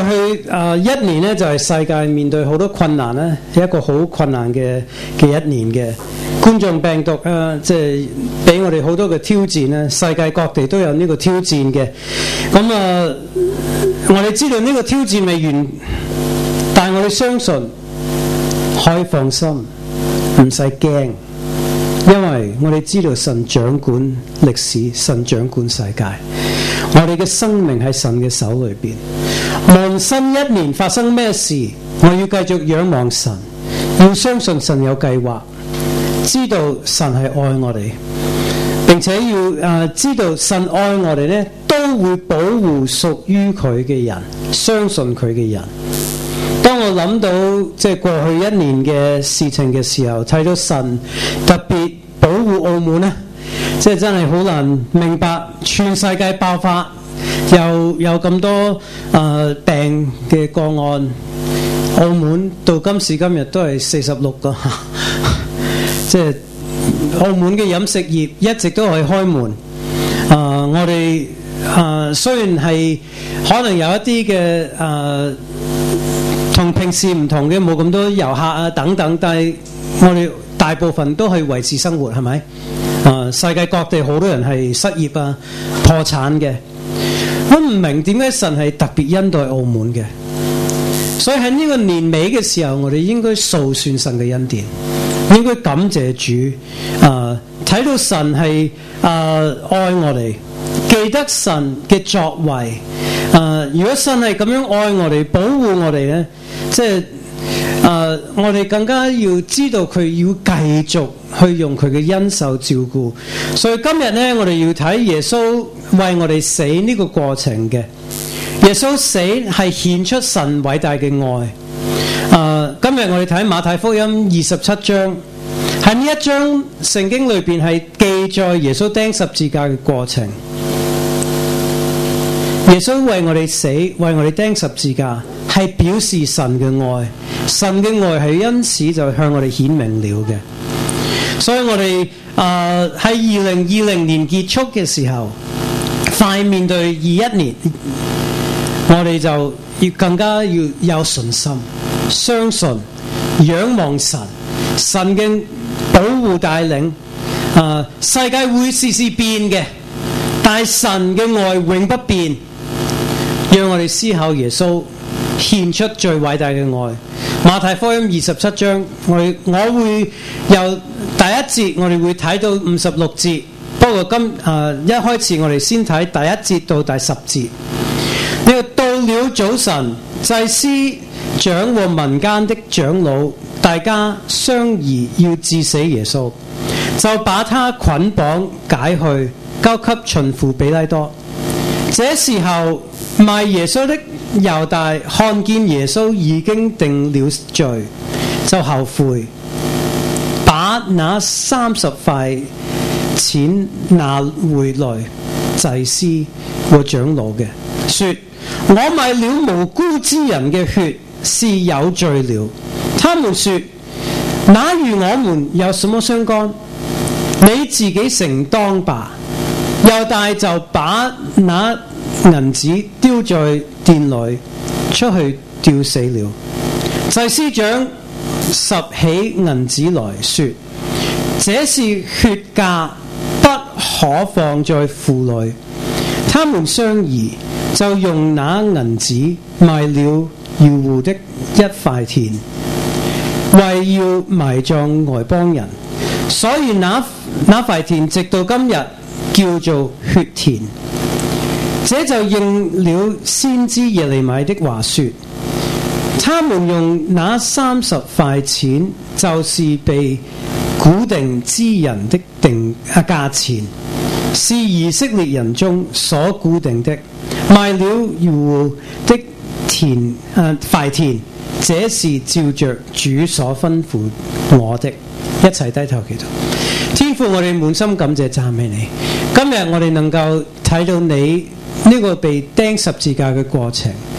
去一年咧，就係世界面對好多困難咧，一個好困難嘅一年嘅冠狀病毒即係俾我哋好多嘅挑戰咧，世界各地都有呢個挑戰嘅。咁我哋知道呢個挑戰未完，但係我哋相信可以放心，唔使驚。因為我哋知道神掌管歷史，神掌管世界，我哋嘅生命喺神嘅手裏邊。無論新一年發生咩事，我要繼續仰望神，要相信神有計劃，知道神係愛我哋，並且要知道神愛我哋呢，都會保護屬於佢嘅人，相信佢嘅人。當我諗到即係過去一年嘅事情嘅時候，睇到神特別保護澳門呢，即係真係好難明白，全世界爆發又有咁多病嘅個案，澳門到今時今日都係46個，即係澳門嘅飲食業一直都係開門。我哋雖然係可能有一啲嘅同平時唔同嘅，冇咁多遊客等等，但係我哋大部分都係維持生活，係咪？世界各地好多人係失業破產嘅。我唔明點解神係特別恩待澳門嘅，所以喺呢個年尾嘅時候，我哋應該數算神嘅恩典，應該感謝主。睇到神係愛我哋，記得神嘅作為。如果神係咁樣愛我哋、保護我哋呢，即係我哋更加要知道佢要繼續去用佢嘅恩手照顧。所以今日呢，我哋要睇耶穌為我哋死呢個過程嘅。耶穌死係顯出神偉大嘅愛。今日我哋睇馬太福音27章，喺呢一章聖經裏邊係記載耶穌釘十字架嘅過程。耶穌為我哋死，為我哋釘十字架，係表示神嘅愛。神嘅愛係因此就向我哋顯明了嘅。所以我哋喺2020年結束嘅時候，快面對21年，我哋就要更加要有信心，相信仰望神，神嘅保護帶領。世界會時時變嘅，但係神嘅愛永不變。讓我哋思考耶穌獻出最偉大嘅愛。馬太福音27章，我會由第一節我哋會睇到56節，不過一開始我哋先睇第一節到第10節。呢個到了早晨，祭司長和民間的長老大家商議要治死耶穌，就把他捆綁解去，交給巡撫彼拉多。這時候賣耶穌的猶大看見耶穌已經定了罪，就後悔，把那30塊錢拿回來祭司和長老嘅，說：我賣了無辜之人嘅血，是有罪了。他們說：那與我們有什麼相干？你自己承當吧。猶大就把那銀子丟在殿裏，出去吊死了。祭司長拾起銀子來說：這是血價，不可放在庫裏。他們商議，就用那銀子賣了窯戶的一塊田，為要埋葬外邦人。所以那塊田直到今日叫做血田。這就應了先知耶利米的話說：他們用那30塊錢，就是被估定之人的價錢，是以色列人中所估定的，賣了窯戶的塊田。這是照着主所吩咐我的。一齊低頭祈禱。天父，我哋滿心感謝讚美你。今日我哋能夠睇到你呢個被釘十字架嘅過程，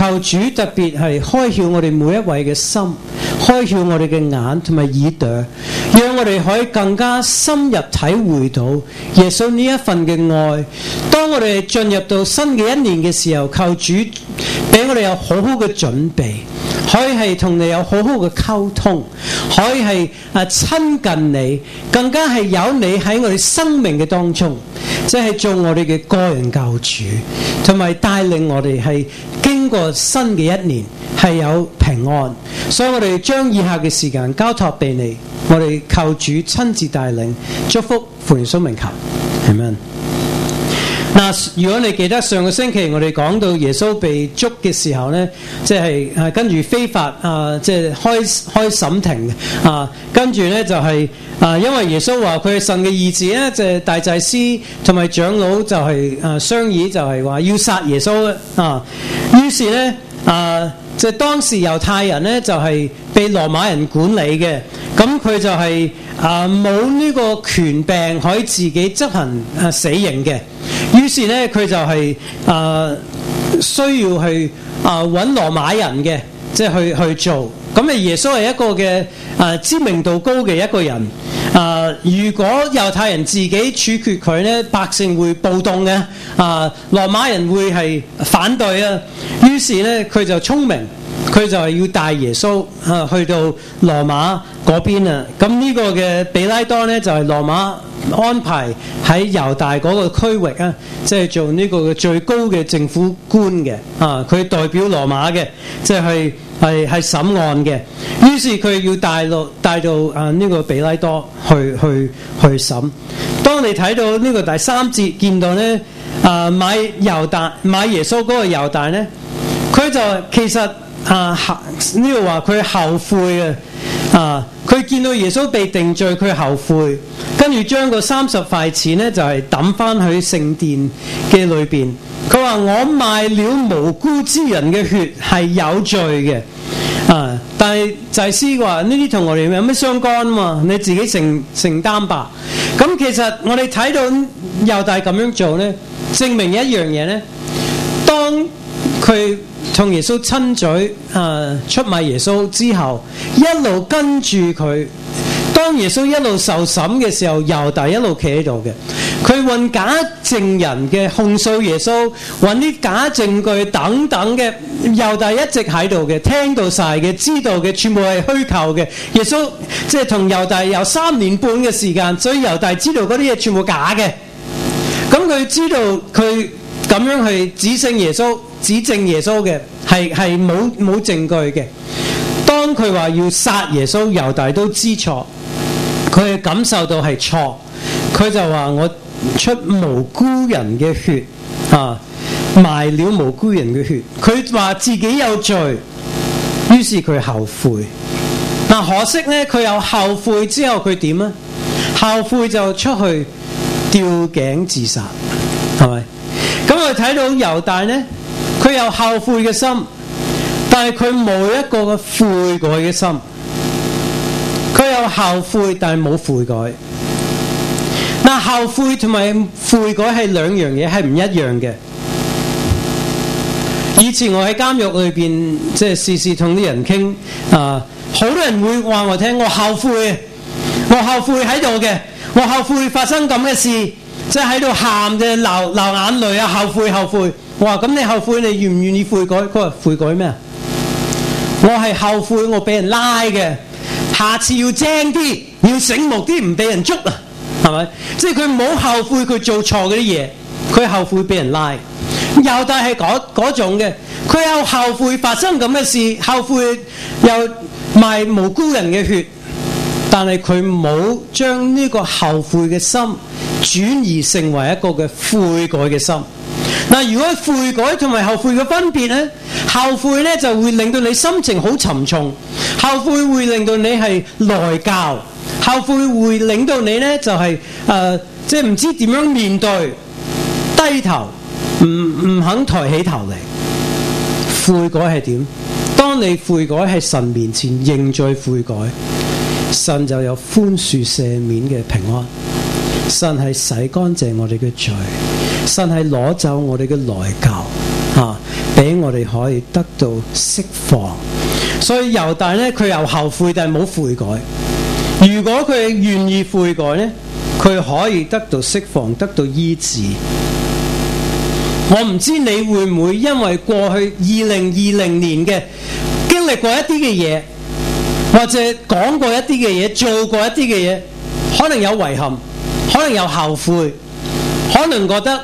求主特別係開竅我哋每一位嘅心，開竅我哋嘅眼同埋耳朵，讓我哋可以更加深入體會到耶穌呢一份嘅愛。當我哋進入到新嘅一年嘅時候，求主俾我哋有好好嘅準備，可以係同你有好好嘅溝通，可以係親近你，更加係有你喺我哋生命嘅當中，即係做我哋嘅個人救主，同埋帶領我哋係經過新嘅一年係有平安。所以我哋將以下嘅時間交託俾你，我哋求主親自帶領祝福，奉耶穌名求，阿們。嗱，如果你記得上個星期我哋講到耶穌被捉嘅時候呢，即係跟住非法即係開審庭跟住呢就係因為耶穌話佢係神嘅兒子呢，就係大祭司同埋長老就係商議，就係話要殺耶穌於是呢即係當時猶太人呢就係被羅馬人管理嘅，咁佢就係冇呢個權柄可以自己執行死刑嘅。於是咧，佢就係需要去揾羅馬人嘅，即係去做。咁耶穌係一個嘅知名度高嘅一個人。如果猶太人自己處決佢咧，百姓會暴動嘅。羅馬人會係反對啊。於是咧，佢就聰明，佢就係要帶耶穌去到羅馬嗰邊啊。咁呢個嘅比拉多咧，就係羅馬安排喺猶大嗰個區域啊，即係做呢個嘅最高嘅政府官嘅佢代表羅馬嘅，即係審案嘅。於是佢要帶到呢個比拉多去審。當你睇到呢個第3節見到咧買耶穌嗰個猶大咧，佢就其實呢度話佢後悔嘅佢見到耶穌被定罪，佢後悔，跟住將個30塊錢咧就係抌翻去聖殿嘅裏邊。佢話我賣了無辜之人嘅血係有罪嘅但係祭司話呢啲同我哋有咩相干嘛？你自己承擔吧。咁其實我哋睇到猶大咁樣做咧，證明一樣嘢咧，當佢同耶穌親嘴出賣耶穌之後，一路跟住佢。當耶穌一路受審嘅時候，猶大一路企喺度嘅。佢揾假證人嘅控訴耶穌，揾啲假證據等等嘅，猶大一直喺度嘅，聽到晒嘅，知道嘅，全部係虛構嘅。耶穌即係同猶大有3年半嘅時間，所以猶大知道嗰啲嘢全部假嘅。咁佢知道佢咁樣去指證耶穌嘅係冇證據嘅。當佢話要殺耶穌，猶大都知錯，佢感受到係錯，佢就話我出無辜人嘅血賣了無辜人嘅血，佢話自己有罪，於是佢後悔。可惜呢，佢有後悔之後佢點呢？後悔就出去吊頸自殺，係咪？咁我哋睇到猶大呢，佢有後悔嘅心，但係佢冇一個嘅悔改嘅心。佢有後悔，但係冇悔改。後悔同埋悔改係兩樣嘢，係唔一樣嘅。以前我喺監獄裏邊，即係時時同啲人傾好多人會話我聽，我後悔喺度嘅，我後悔發生咁嘅事，即係喺度喊嘅，流眼淚啊，後悔。我話咁你後悔，你願唔願意悔改？佢話悔改咩？我係後悔我俾人拉嘅，下次要精啲，要醒目啲，唔俾人捉啊，係咪？即係佢冇後悔佢做錯嗰啲嘢，佢後悔俾人拉。猶大係嗰種嘅，佢有後悔發生咁嘅事，後悔又賣無辜人嘅血，但係佢冇將呢個後悔嘅心轉移成為一個嘅悔改嘅心。如果悔改同埋後悔嘅分別呢，後悔呢就會令到你心情好沉重，後悔會令到你係內疚，後悔會令到你呢就係即係唔知點樣面對，低頭唔肯抬起頭嚟。悔改係點？當你悔改喺神面前認罪悔改，神就有寬恕赦免嘅平安。神係洗乾淨我哋嘅罪，神係攞走我哋嘅內疚， 俾我哋可以得到釋放。所以猶大呢，佢又後悔，但係冇悔改。如果佢願意悔改呢，佢可以得到釋放，得到醫治。我唔知你會唔會因為過去2020年嘅經歷過一啲嘅嘢，或者講過一啲嘅嘢，做過一啲嘅嘢，可能有遺憾，可能有後悔，可能覺得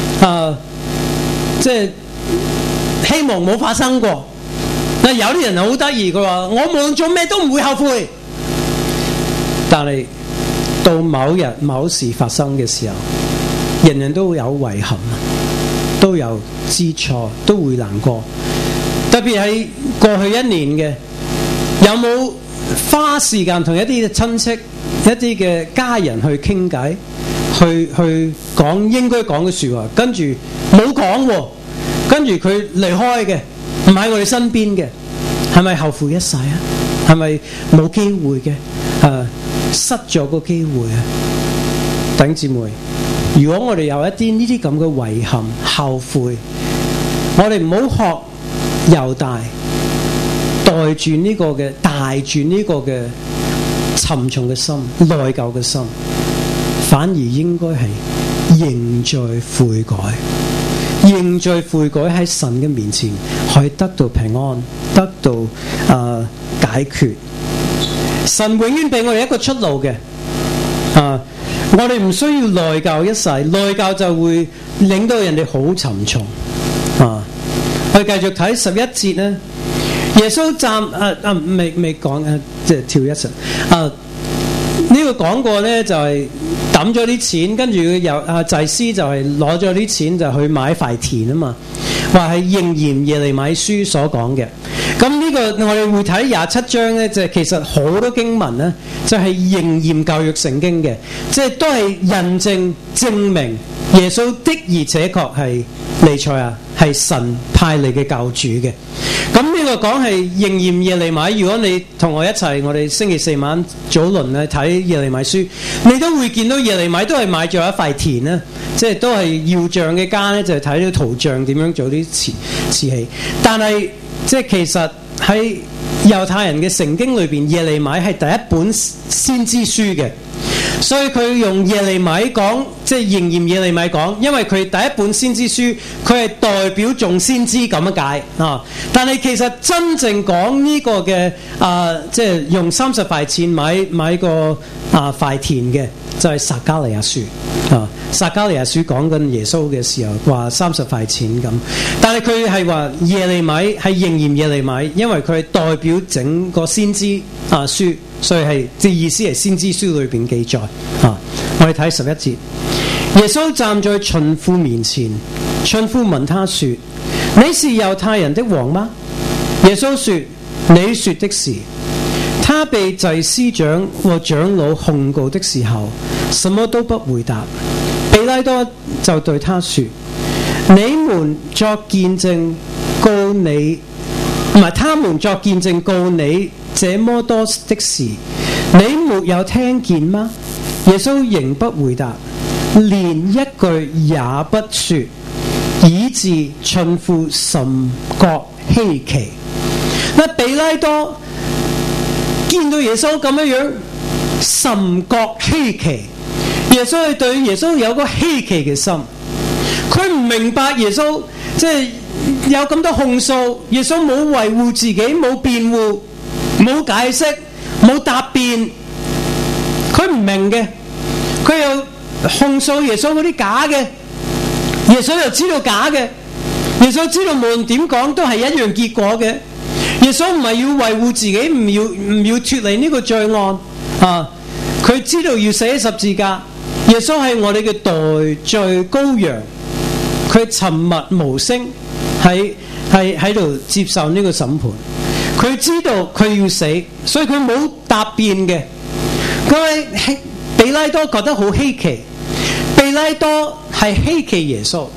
即係希望冇發生過。但有啲人好得意，佢話我無論做咩都唔會後悔，但係到某日某事發生嘅時候，人人都會有遺憾，都有知錯，都會難過。特別係過去一年嘅，有冇花時間同一啲嘅親戚、一啲嘅家人去傾偈，去講應該講嘅說話，跟住冇講喎，跟住佢離開嘅，唔喺我哋身邊嘅，係咪後悔一世啊？係咪冇機會嘅？失咗個機會啊！弟兄姊妹，如果我哋有一啲呢啲咁嘅遺憾、後悔，我哋唔好學猶大，帶住呢個嘅沉重嘅心、內疚嘅心，反而應該係認罪悔改。認罪悔改喺神嘅面前，可以得到平安，得到解決。神永遠俾我哋一個出路嘅，我哋唔需要內疚一世，內疚就會令到人哋好沉重。我哋繼續睇11節咧，耶穌站未講即係跳一層呢個講過咧，就係抌咗啲錢，跟住祭司就係攞咗啲錢就去買塊田啊嘛，話係應驗耶利米書所講嘅。咁呢個我哋會睇27章咧，就係其實好多經文咧，就係應驗舊約聖經嘅，即係都係印證明耶穌的而且確係彌賽亞，係神派嚟嘅救主嘅。咁呢個講係應驗耶利米，如果你同我一齊，我哋星期四晚早輪咧睇耶利米書，你都會見到耶利米都係買咗一塊田啦，即係都係窯匠嘅家咧，就係睇到陶匠點樣做啲瓷器。但係即係其實喺猶太人嘅聖經裏邊，耶利米係第一本先知書嘅。所以佢用耶利米講，即係應驗耶利米講，因為佢第一本先知書，佢係代表眾先知咁樣解啊。但係其實真正講呢個嘅即係用30塊錢買個塊田嘅，就係撒迦利亞書啊。撒迦利亞書講緊耶穌嘅時候話30塊錢咁，但係佢係話耶利米係應驗耶利米，因為佢係代表整個先知書。所以係即係意思係先知書裏邊記載我哋睇11節，耶穌站在巡撫面前，巡撫問他說：你是猶太人的王嗎？耶穌說：你說的是。他被祭司長和長老控告的時候，什麼都不回答。彼拉多就對他說：你們作見證告你，唔係他們作見證告你這麼多的事，你沒有聽見嗎？耶穌仍不回答，連一句也不說，以致巡撫甚覺稀奇。彼拉多見到耶穌咁樣甚覺稀奇，耶穌係對耶穌有個稀奇嘅心，佢唔明白耶穌即係有咁多控訴，耶穌冇維護自己，冇辯護，冇解釋，冇答辯，佢唔明嘅，佢又控訴耶穌嗰啲假嘅，耶穌又知道假嘅，耶穌知道無論點講都係一樣結果嘅。耶穌唔係要維護自己，唔要脫離呢個罪案佢知道要死喺十字架。耶穌係我哋嘅代罪羔羊，佢沉默無聲喺度接受呢個審判。佢知道佢要死，所以佢冇答辯嘅。佢彼拉多覺得好稀奇，彼拉多係稀奇耶穌。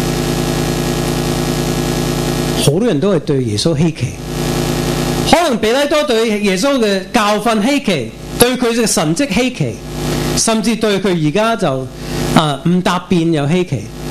好多人都係對耶穌稀奇，可能彼拉多對耶穌嘅教訓稀奇，對佢嘅神蹟稀奇，甚至對佢而家就唔答辯又稀奇。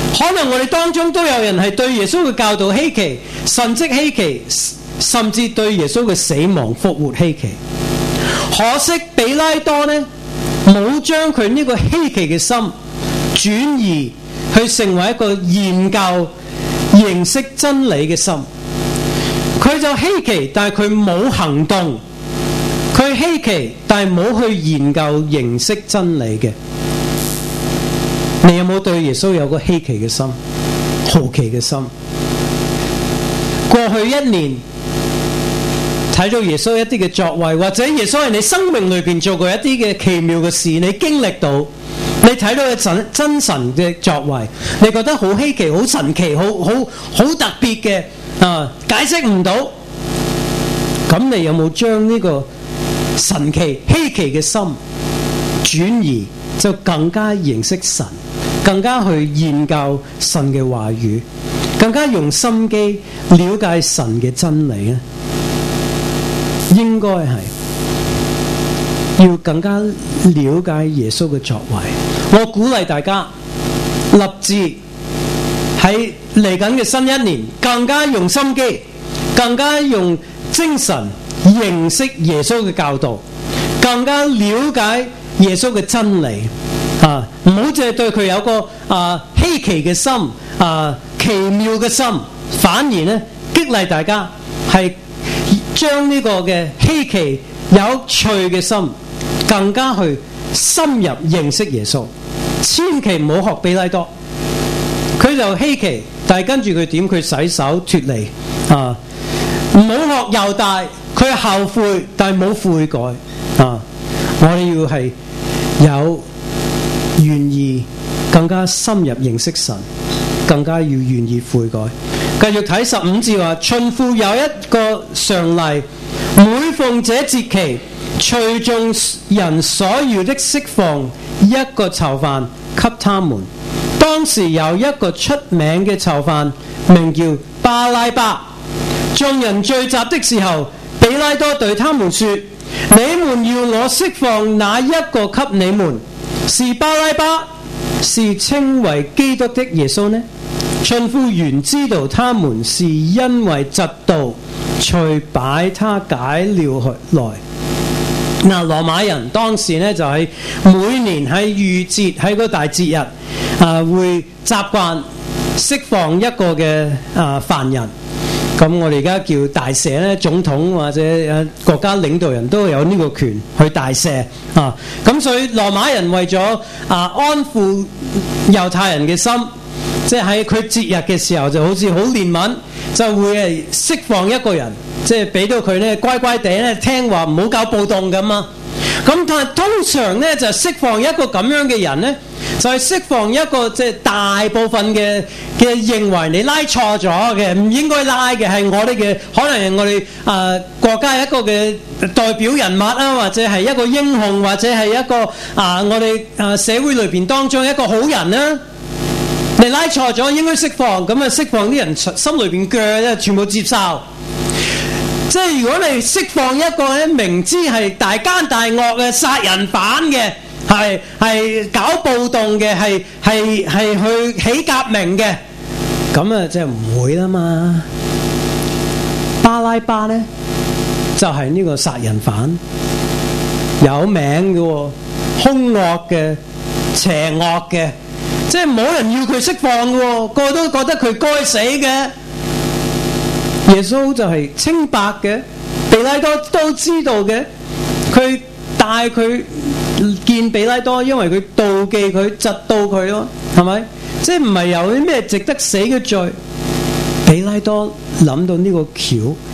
可能我哋當中都有人係對耶穌嘅教導稀奇，神蹟稀奇，甚至對耶穌嘅死亡復活稀奇。可惜比拉多呢，冇將佢呢個稀奇嘅心轉移去成為一個研究認識真理嘅心。佢就稀奇，但係佢冇行動。佢稀奇，但係冇去研究認識真理嘅。你有冇對耶穌有個稀奇嘅心、好奇嘅心？過去一年睇到耶穌一啲嘅作為，或者耶穌喺你生命裏邊做過一啲嘅奇妙嘅事，你經歷到，你睇到嘅真神嘅作為，你覺得好稀奇、好神奇、好特別嘅解釋唔到。咁你有冇將呢個神奇稀奇嘅心轉移，就更加認識神，更加去研究神嘅話語，更加用心機了解神嘅真理呢？應該係要更加了解耶穌嘅作為。我鼓勵大家立志喺嚟緊嘅新一年，更加用心機，更加用精神認識耶穌嘅教導，更加了解耶穌嘅真理。唔好淨係對佢有個稀奇嘅心，奇妙嘅心，反而呢激勵大家係將呢個嘅稀奇有趣嘅心，更加去深入認識耶穌。千祈唔好學彼拉多，佢就稀奇，但係跟住佢點？佢洗手脫離唔好學猶大，佢後悔但係冇悔改。我哋要係有願意更加深入認識神，更加要願意悔改。繼續睇15節話，巡撫有一個常例，每逢這節期，隨眾人所要的釋放一個囚犯給他們。當時有一個出名嘅囚犯，名叫巴拉巴。眾人聚集的時候，彼拉多對他們說：你們要我釋放哪一個給你們？是巴拉巴，是稱為基督的耶穌呢？巡撫原知道他們是因為嫉妒，遂擺他解了來。羅馬人當時呢，就係每年喺逾節，喺個大節日會習慣釋放一個嘅犯人。咁我哋而家叫大赦咧，總統或者國家領導人都有呢個權去大赦啊。咁所以羅馬人為咗安撫猶太人嘅心，即係喺佢節日嘅時候就好似好憐憫，就會係釋放一個人，即係俾到佢咧乖乖地咧聽話，唔好搞暴動咁啊。咁但係通常咧就釋放一個咁樣嘅人咧，就係釋放一個即係大部分嘅認為你拉錯咗嘅，唔應該拉嘅係我哋嘅，可能係我哋國家一個嘅代表人物啊，或者係一個英雄，或者係一個我哋社會裏邊當中一個好人啊。你拉錯咗，應該釋放，咁啊釋放啲人心裏邊鋸咧，全部接受。即係如果你釋放一個咧，明知係大奸大惡嘅殺人犯嘅，係搞暴動嘅，係去起革命嘅，咁啊即係唔會啦嘛。巴拉巴咧就係呢個殺人犯，有名嘅喎，兇惡嘅，邪惡嘅，即係冇人要佢釋放嘅喎，個個都覺得佢該死嘅。耶穌就係清白嘅，彼拉多都知道嘅，佢帶佢見彼拉多，因為佢妒忌佢、嫉妒佢咯，係咪？即係唔係有啲咩值得死嘅罪？彼拉多諗到呢個橋，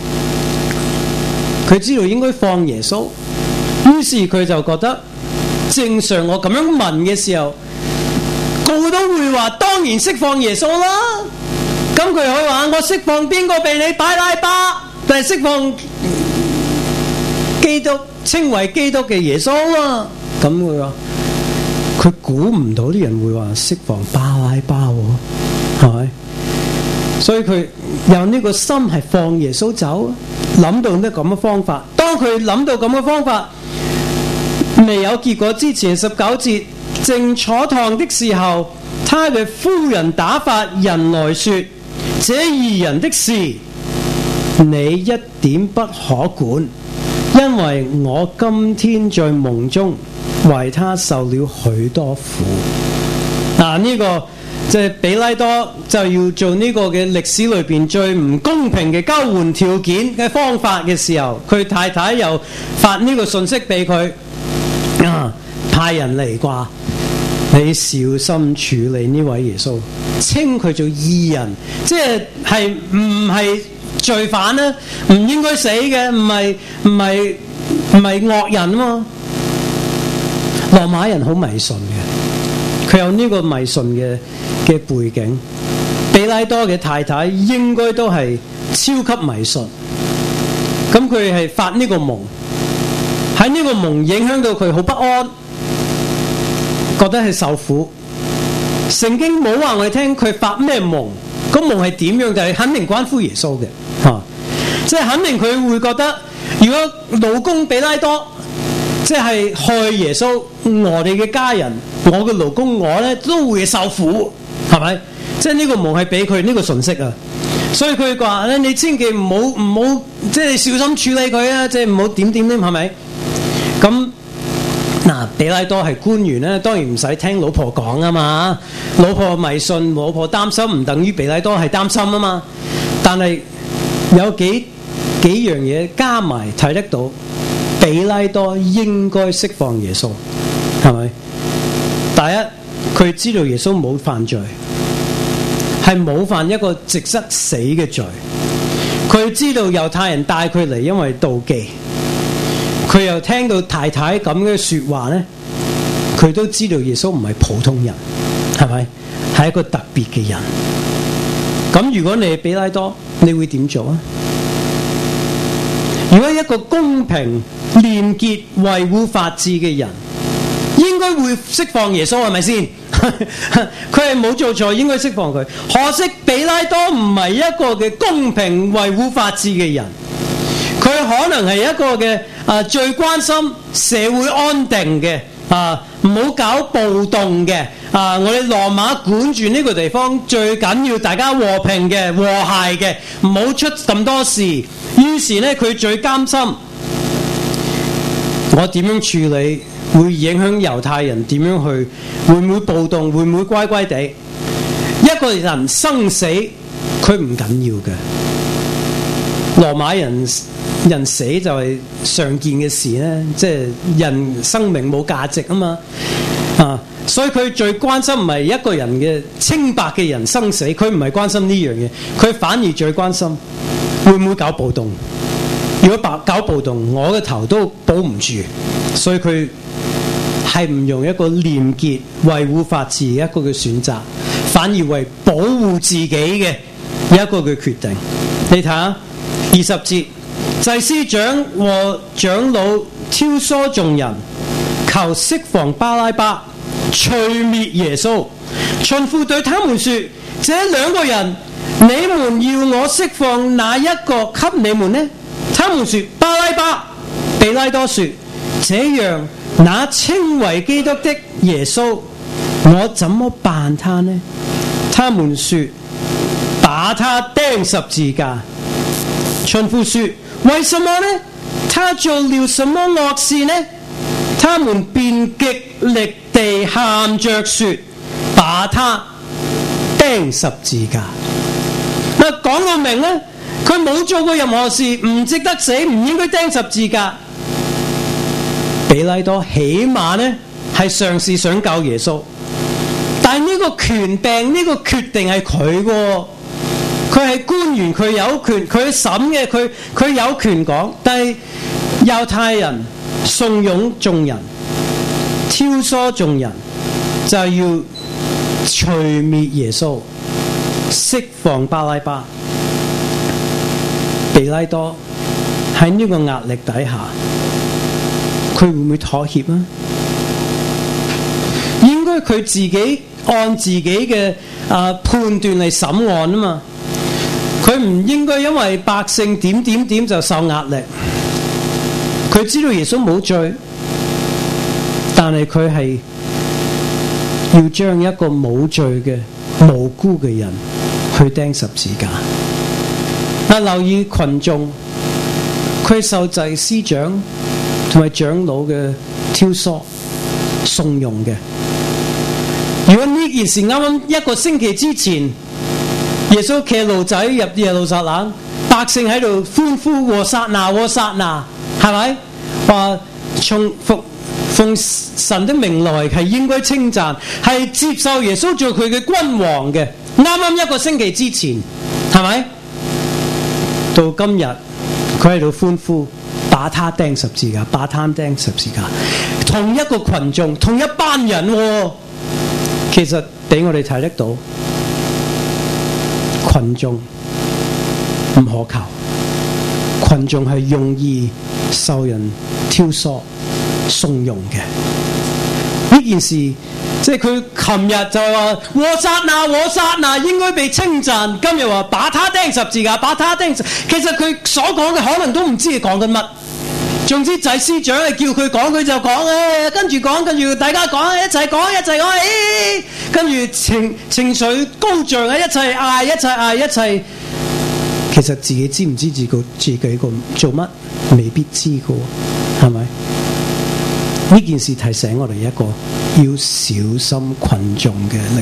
佢知道應該放耶穌，於是佢就覺得正常。我咁樣問嘅時候，個個都會話當然釋放耶穌啦。咁佢可以話我釋放邊個俾你？巴拉巴，但係釋放基督，稱為基督嘅耶穌啊！咁佢話佢估唔到啲人會話釋放巴拉巴喎，係咪？所以佢有呢個心係放耶穌走，諗到呢咁嘅方法。當佢諗到咁嘅方法未有結果之前，19節正坐堂的時候， 他嘅夫人打發人來說，這義人的事你一點不可管，因為我今天在夢中為他受了許多苦。呢個即係比拉多就要做呢個嘅歷史裏邊最唔公平嘅交換條件嘅方法嘅時候，佢太太又發呢個信息俾佢，派人嚟啩，你小心處理呢位耶穌，稱佢做義人，即係唔係罪犯呢？唔應該死嘅，唔係惡人嘛。羅馬人好迷信嘅，佢有呢個迷信嘅背景。比拉多嘅太太應該都係超級迷信，咁佢係發呢個夢，喺呢個夢影響到佢好不安，覺得係受苦。聖經冇話我哋聽佢發咩夢，個夢係點樣，就係肯定關乎耶穌嘅，即係肯定佢會覺得，如果老公比拉多即係害耶穌，我哋嘅家人，我嘅老公我咧都會受苦，係咪？即係呢個夢係俾佢呢個信息啊，所以佢話咧，你千祈唔好，即係小心處理佢啊，即係唔好點點點，係咪？咁比拉多係官員咧，當然唔使聽老婆講啊嘛。老婆迷信，老婆擔心，唔等於比拉多係擔心啊嘛。但係有幾樣嘢加埋睇得到，比拉多應該釋放耶穌，係咪？第一，佢知道耶穌冇犯罪，係冇犯一個值得死嘅罪。佢知道猶太人帶佢嚟因為妒忌，佢又聽到太太咁嘅說話呢，佢都知道耶穌唔係普通人，係咪？係一個特別嘅人。咁如果你係比拉多，你會點做啊？如果一個公平、廉潔、維護法治嘅人，應該會釋放耶穌，係咪先？佢係冇做錯，應該釋放佢。可惜比拉多唔係一個嘅公平、維護法治嘅人，佢可能係一個嘅最關心社會安定嘅，唔好搞暴動嘅。我哋羅馬管住呢個地方，最緊要大家和平嘅、和諧嘅，唔好出咁多事。於是呢，佢最擔心我點樣處理，會影響猶太人點樣去，會唔會暴動，會唔會乖乖地？一個人生死佢唔緊要嘅，羅馬人死就係常見嘅事呢，即係人生命冇價值啊嘛，所以佢最關心唔係一個人嘅清白嘅人生死，佢唔係關心呢樣嘢，佢反而最關心會唔會搞暴動。如果搞暴動，我嘅頭都保唔住，所以佢係唔用一個廉潔、維護法治一個嘅選擇，反而為保護自己嘅一個嘅決定。你睇下20節，祭司長和長老挑唆眾人，求釋放巴拉巴，除滅耶穌。巡撫對他們說：這兩個人，你們要我釋放哪一個給你們呢？他們說巴拉巴。比拉多說：這樣，那稱為基督的耶穌，我怎麼辦他呢？他們說：把他釘十字架。巡撫說：為什麼呢？他做了什麼惡事呢？他們便極力地喊着說：把他釘十字架。講到明呢，佢冇做過任何事，唔值得死，唔應該釘十字架。比拉多起碼呢係嘗試想救耶穌，但係呢個權柄，呢個決定係佢嘅，佢係官員，佢有權，佢審嘅，佢有權講。但係猶太人慫恿眾人，挑唆眾人，就要除滅耶穌，釋放巴拉巴。比拉多喺呢個壓力底下，佢會唔會妥協啊？應該佢自己按自己嘅判斷嚟審案啊嘛，佢唔應該因為百姓點點點就受壓力。佢知道耶穌冇罪，但係佢係要將一個冇罪嘅無辜嘅人去釘十字架。留意群眾，佢受祭司長同埋長老嘅挑唆慫恿嘅。如果呢件事啱啱一個星期之前，耶穌騎驢仔入耶路撒冷，百姓喺度歡呼和撒那和撒那，係咪？話奉神的名來係應該稱讚，係接受耶穌做佢嘅君王嘅。啱啱一個星期之前，係咪？到今日佢喺度歡呼，把他釘十字架，把他釘十字架。同一個群眾，同一班人喎，其實俾我哋睇得到，群眾唔可靠，群眾係容易受人挑唆慫恿嘅。呢件事即係佢琴日就係話和撒那應該被稱讚，今日話把他釘十字架，把他釘。其實佢所講嘅可能都唔知佢講緊乜。總之祭司長係叫佢講，佢就講，跟住講，跟住大家講，一齊講，跟住情緒高漲啊，一齊嗌。其實自己知唔知自己個做乜，未必知嘅，係咪？呢件事提醒我哋一個要小心群眾嘅力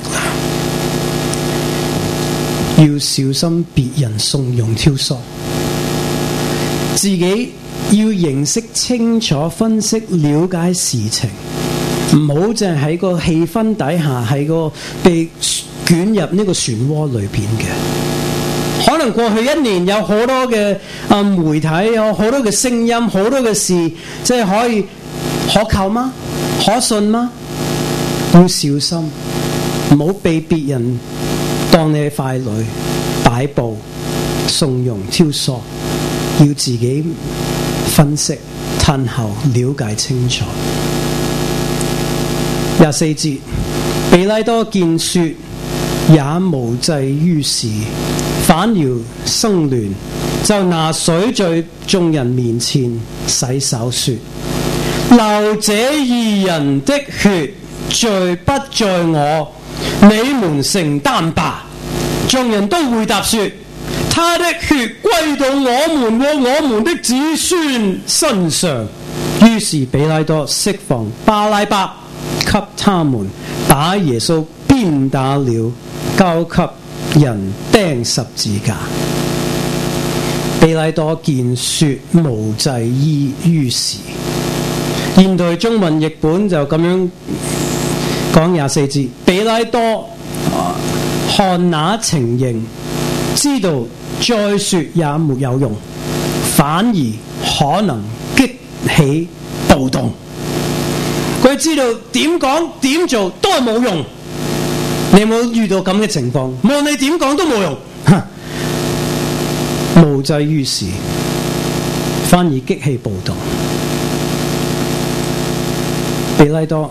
量，要小心別人慫恿挑唆，自己要認識清楚、分析、了解事情，唔好淨係喺個氣氛底下，喺個被捲入呢個漩渦裏邊嘅。可能過去一年有好多嘅媒體，有好多嘅聲音，好多嘅事，即係可以可靠嗎？可信嗎？要小心，唔好被別人當你係傀儡擺布、慫恿挑唆，要自己分析、褪後、了解清楚。24節，彼拉多見說也無濟於事，反而生亂，就拿水在眾人面前洗手，說：流這義人的血，罪不在我，你們承擔吧。眾人都回答說：他的血歸到我們和我們的子孫身上。於是彼拉多釋放巴拉巴，給他們把耶穌鞭打了，交給人釘十字架。彼拉多見說無濟於事。現代中文譯本就咁樣講24節，彼拉多看那情形，知道再說也沒有用，反而可能激起暴動。佢知道點講點做都係冇用。你有冇遇到咁嘅情況？無論你點講都冇用，無濟於事，反而激起暴動。彼拉多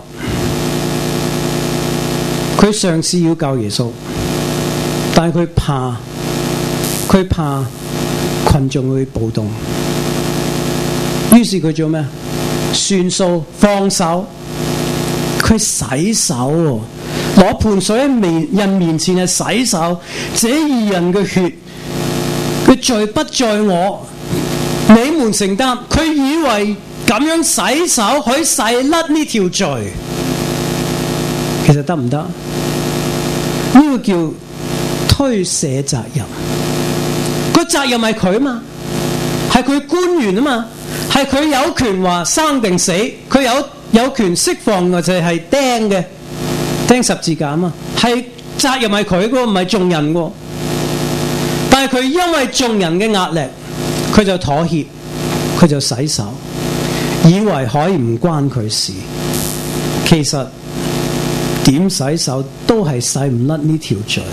佢嘗試要救耶穌，但係佢怕群眾會暴動，於是佢做咩？算數放手，佢洗手喎，攞盆水喺人面前係洗手。這義人嘅血，佢罪不在我，你們承擔。佢以為咁樣洗手可以洗甩呢條罪，其實得唔得？呢個叫推卸責任。個責任係佢嘛，係佢官員啊嘛，係佢有權話生定死，佢有權釋放嘅就係釘十字架啊嘛，係責任係佢嘅，唔係眾人嘅。但係佢因為眾人嘅壓力，佢就妥協，佢就洗手，以為可以唔關佢事。其實點洗手都係洗唔甩呢條罪，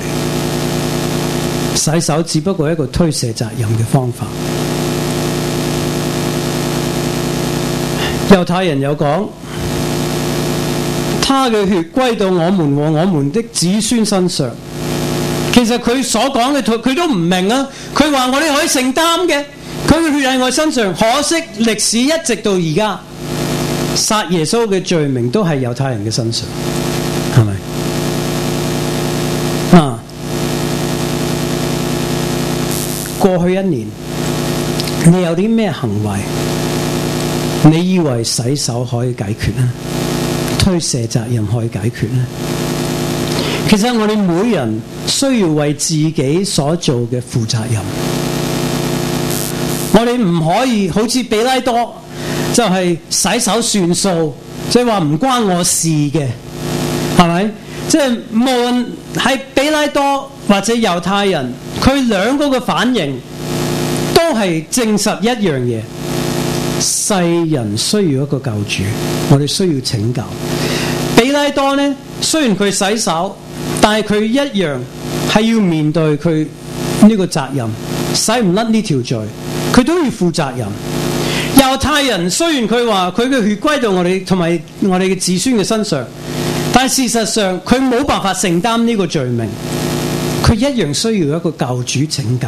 洗手只不過係一個推卸責任嘅方法。猶太人有講，他嘅血歸到我們和我們的子孫身上。其實佢所講嘅佢都唔明啊！佢話我哋可以承擔嘅，佢嘅血喺我身上。可惜歷史一直到而家，殺耶穌嘅罪名都係猶太人嘅身上，係咪？ 過去一年你有啲咩行為，你以為洗手可以解決呢？推卸責任可以解決呢？其實我哋每人需要為自己所做嘅負責任。我哋唔可以好似彼拉多，就係洗手算數，即係話唔關我事嘅，係咪？即係無論係彼拉多或者猶太人，佢兩個嘅反應都係證實一樣嘢：世人需要一個救主，我哋需要拯救。彼拉多呢，雖然佢洗手，但係佢一樣係要面對佢呢個責任，洗唔甩呢條罪，佢都要負責任。猶太人雖然佢話佢嘅血歸到我哋同埋我哋嘅子孫嘅身上，但係事實上佢冇辦法承擔呢個罪名，佢一樣需要一個救主拯救。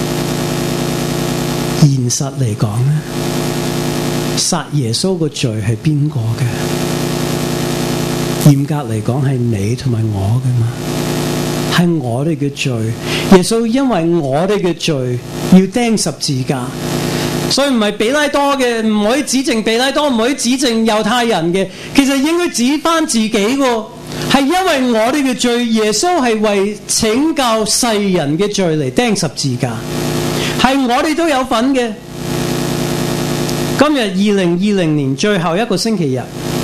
現實嚟講咧，殺耶穌個罪係邊個嘅？嚴格嚟講係你同埋我嘅嘛，係我哋嘅罪。耶穌因為我哋嘅罪要釘十字架，所以唔係彼拉多嘅，唔可以指證彼拉多，唔可以指證猶太人嘅，其實應該指翻自己喎。係因為我哋嘅罪，耶穌係為拯救世人嘅罪嚟釘十字架，係我哋都有份嘅。今日2020年最後一個星期日，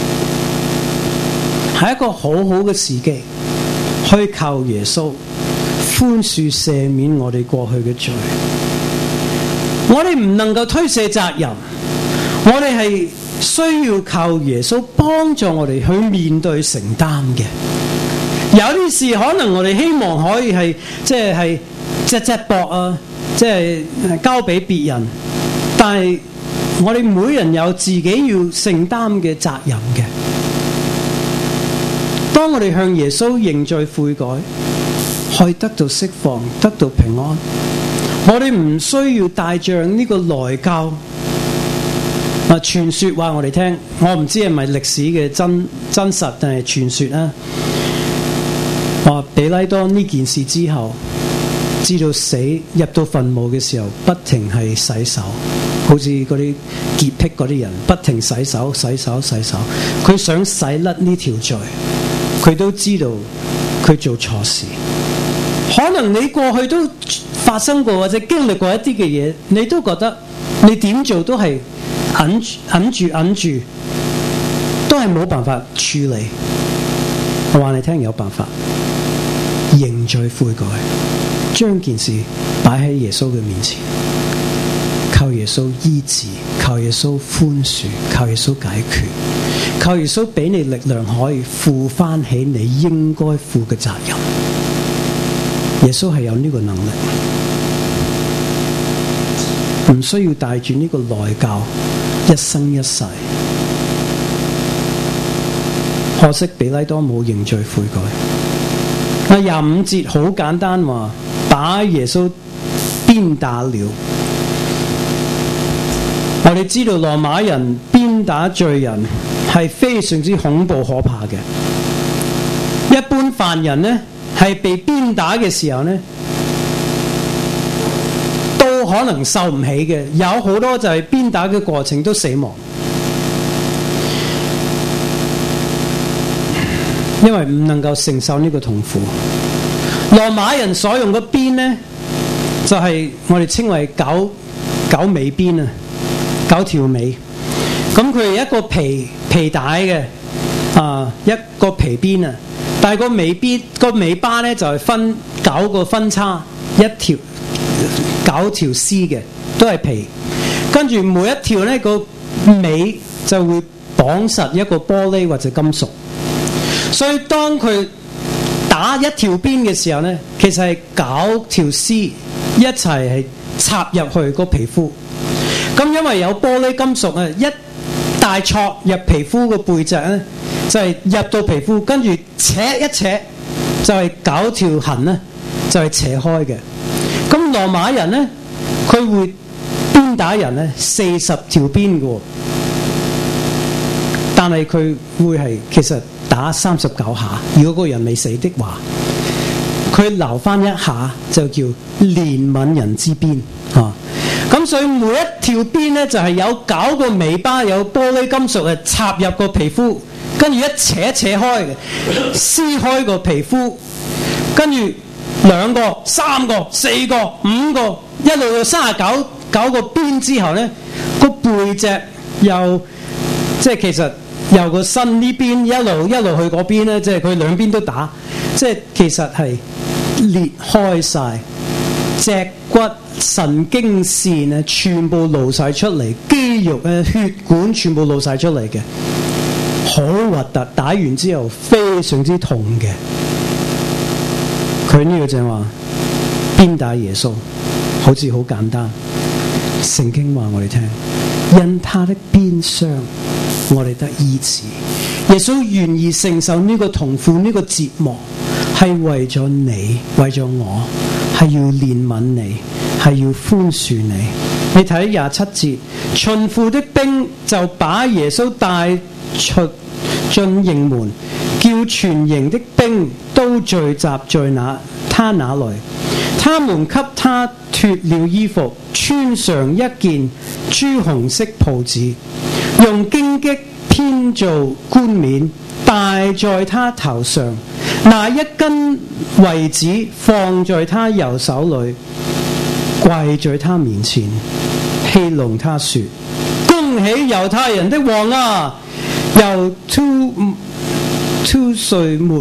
係一個好好嘅時機，去求耶穌寬恕赦免我哋過去嘅罪。我哋唔能夠推卸責任，我哋係需要靠耶穌幫助我哋去面對承擔嘅。有啲事可能我哋希望可以係即係隻膊啊，即係交俾別人，但係我哋每人有自己要承擔嘅責任嘅。當我哋向耶穌認罪悔改，可以得到釋放，得到平安。我哋唔需要帶着呢個內疚傳說話我哋聽，我唔知係咪歷史嘅真實定係傳說啊？話彼拉多呢件事之後，知道死入到墳墓嘅時候，不停係洗手，好似嗰啲潔癖嗰啲人，不停洗手。佢想洗甩呢條罪，佢都知道佢做錯事。可能你過去都發生過或者經歷過一啲嘅嘢，你都覺得你點做都係忍住，都係冇辦法處理。我話你聽，有辦法，認罪悔改，將件事擺喺耶穌嘅面前，靠耶穌醫治，靠耶穌寬恕，靠耶穌解決，靠耶穌俾你力量可以負翻起你應該負嘅責任。耶穌係有呢個能力，唔需要帶住呢個內疚一生一世。可惜彼拉多冇認罪悔改。25節好簡單話，把耶穌鞭打了。我哋知道羅馬人鞭打罪人係非常之恐怖可怕嘅。一般犯人呢，係被鞭打嘅時候呢，都可能受唔起嘅，有好多就係鞭打嘅過程都死亡，因為唔能夠承受呢個痛苦。羅馬人所用嘅鞭呢，就係我哋稱為九尾鞭啊，9條尾。咁佢係一個皮帶嘅一個皮鞭啊。但係個尾巴咧就係分9個分叉，9條絲嘅，都係皮。跟住每一條咧個尾就會綁實一個玻璃或者金屬。所以當佢打一條鞭嘅時候咧，其實係9條絲一齊係插入去個皮膚。咁因為有玻璃金屬啊，一大戳入皮膚個背脊咧，就係入到皮膚，跟住扯一扯，就係9條痕咧，就係扯開嘅。咁羅馬人咧，佢會鞭打人咧40條鞭嘅，但係佢會係其實打39下。如果個人未死的話，佢留翻一下就叫憐憫人之鞭。 咁所以每一條邊咧就係有9個尾巴，有玻璃金屬插入個皮膚，跟住一扯開嘅，撕開個皮膚，跟住2個、3個、4個、5個，一路到39個邊之後咧，個背脊又即係其實由個身呢邊一路去嗰邊咧，即係佢兩邊都打，即係其實係裂開晒，脊骨、神經線啊，全部露晒出嚟，肌肉啊、血管全部露晒出嚟嘅，好核突！打完之後非常之痛嘅。佢呢個就係話鞭打耶穌，好似好簡單。聖經話我哋聽，因他的鞭傷，我哋得醫治。耶穌願意承受呢個痛苦、呢個折磨，係為咗你，為咗我，係要憐憫你，係要寬恕你。你睇27節，巡撫的兵就把耶穌帶出進營門，叫全營的兵都聚集在他那裏。他們給他脱了衣服，穿上一件朱紅色袍子，用荊棘編造冠冕戴在他頭上，拿一根葦子放在他右手裏，跪在他面前，戲弄他說：恭喜猶太人的王啊！又吐水抹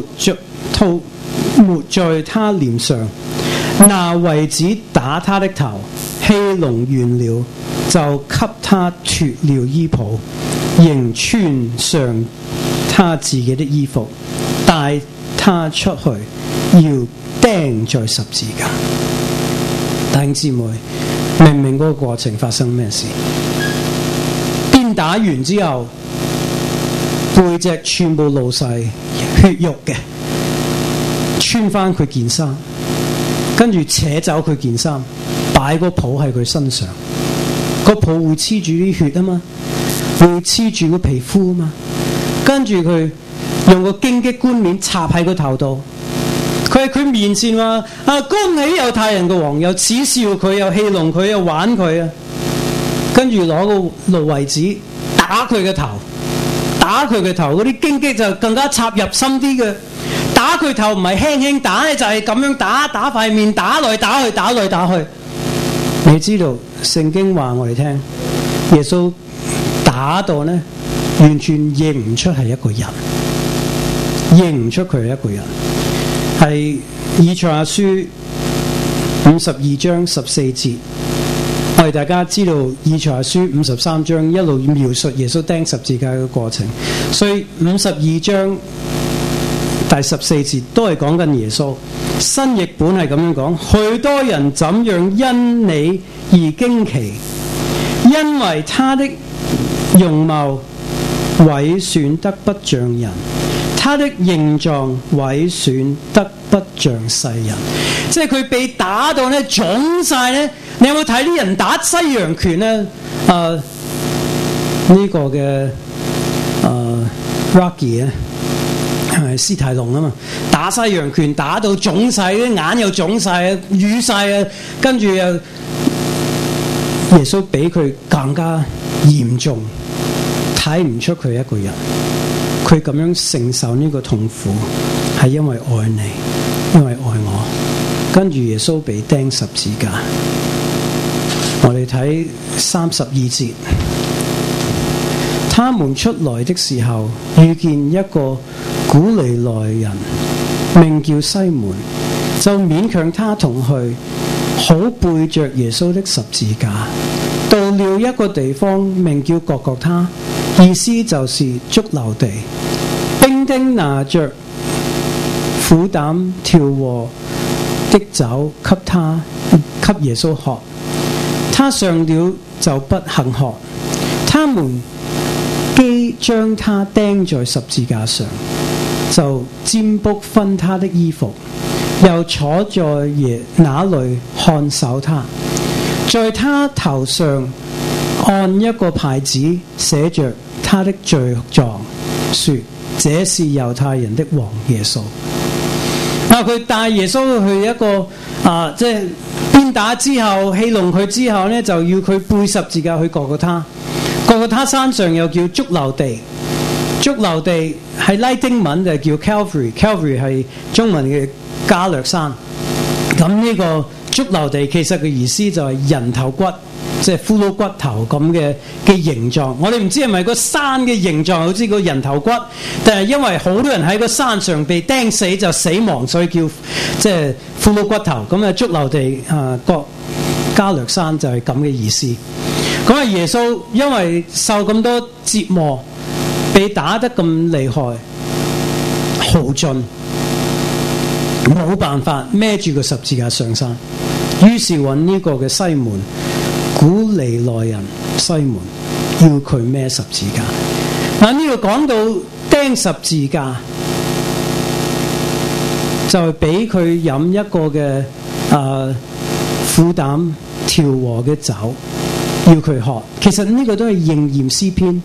在他臉上，拿葦子打他的頭，戲弄完了，就給他脱了衣袍，仍穿上他自己的衣服，帶他出去，要釘在十字架。弟兄姊妹，明唔明嗰個過程發生咩事？鞭打完之後，背脊全部露晒血肉嘅，穿翻佢件衫，跟住扯走佢件衫，擺個袍喺佢身上，個袍會黐住啲血啊嘛，會黐住個皮膚啊嘛，跟住佢用個荊棘冠冕插喺個頭度，佢喺佢面前話：啊，恭喜猶太人嘅王！又恥笑佢，又戲弄佢，又玩佢啊！跟住攞個蘆葦子打佢嘅頭，嗰啲荊棘就更加插入深啲嘅。打佢頭唔係輕輕打，就係咁樣打塊面，打來打去。你知道聖經話我哋聽，耶穌打到呢，完全認唔出係一個人，認唔出佢係一個人。係以賽亞書52章14節，我哋大家知道以賽亞書53章一路描述耶穌釘十字架嘅過程，所以52章第14節都係講緊耶穌。新譯本係咁樣講：許多人怎樣因你而驚奇，因為他的容貌毀損得不像人，他的形狀毀損得不像世人。即係佢被打到咧腫晒咧。你有冇睇啲人打西洋拳咧？呢個嘅Rocky 咧，係史泰龍啊嘛，打西洋拳打到腫晒，啲眼又腫晒、瘀晒啊，跟住又耶穌比佢更加嚴重，睇唔出佢一個人。佢咁樣承受呢個痛苦，係因為愛你，因為愛我。跟住耶穌被釘十字架。我哋睇32節，他們出來的時候，遇見一個古利奈人，名叫西門，就勉強他同去，好背着耶穌的十字架。到了一個地方，名叫各各他，意思就是髑髏地。兵丁拿着苦膽調和的酒給耶穌喝，他上了就不肯喝。他們既將他釘在十字架上，就占卜分他的衣服，又坐在那裏看守他，在他頭上按一個牌子，寫着他的罪狀，說這是猶太人的王耶穌。 佢帶耶穌去一個即係鞭打之後戲弄佢之後咧，就要佢背十字架去各個他。各個他山上又叫髑髏地，髑髏地係拉丁文就叫 Calvary，Calvary 係中文嘅加略山。咁呢個髑髏地其實嘅意思就係人頭骨，即係骷髏骨頭咁嘅形狀。我哋唔知係咪個山嘅形狀好似個人頭骨，但係因為好多人喺個山上被釘死就死亡，所以叫即係骷髏骨頭。咁髑髏地個加略山就係咁嘅意思。咁耶穌因為受咁多折磨，被打得咁厲害，耗盡，冇辦法孭住個十字架上山，於是揾呢個嘅西門古利奈人西門，要佢孭十字架。呢度講到釘十字架，就係俾佢飲一個嘅苦膽調和嘅酒，要佢喝。其實呢個都係應驗詩篇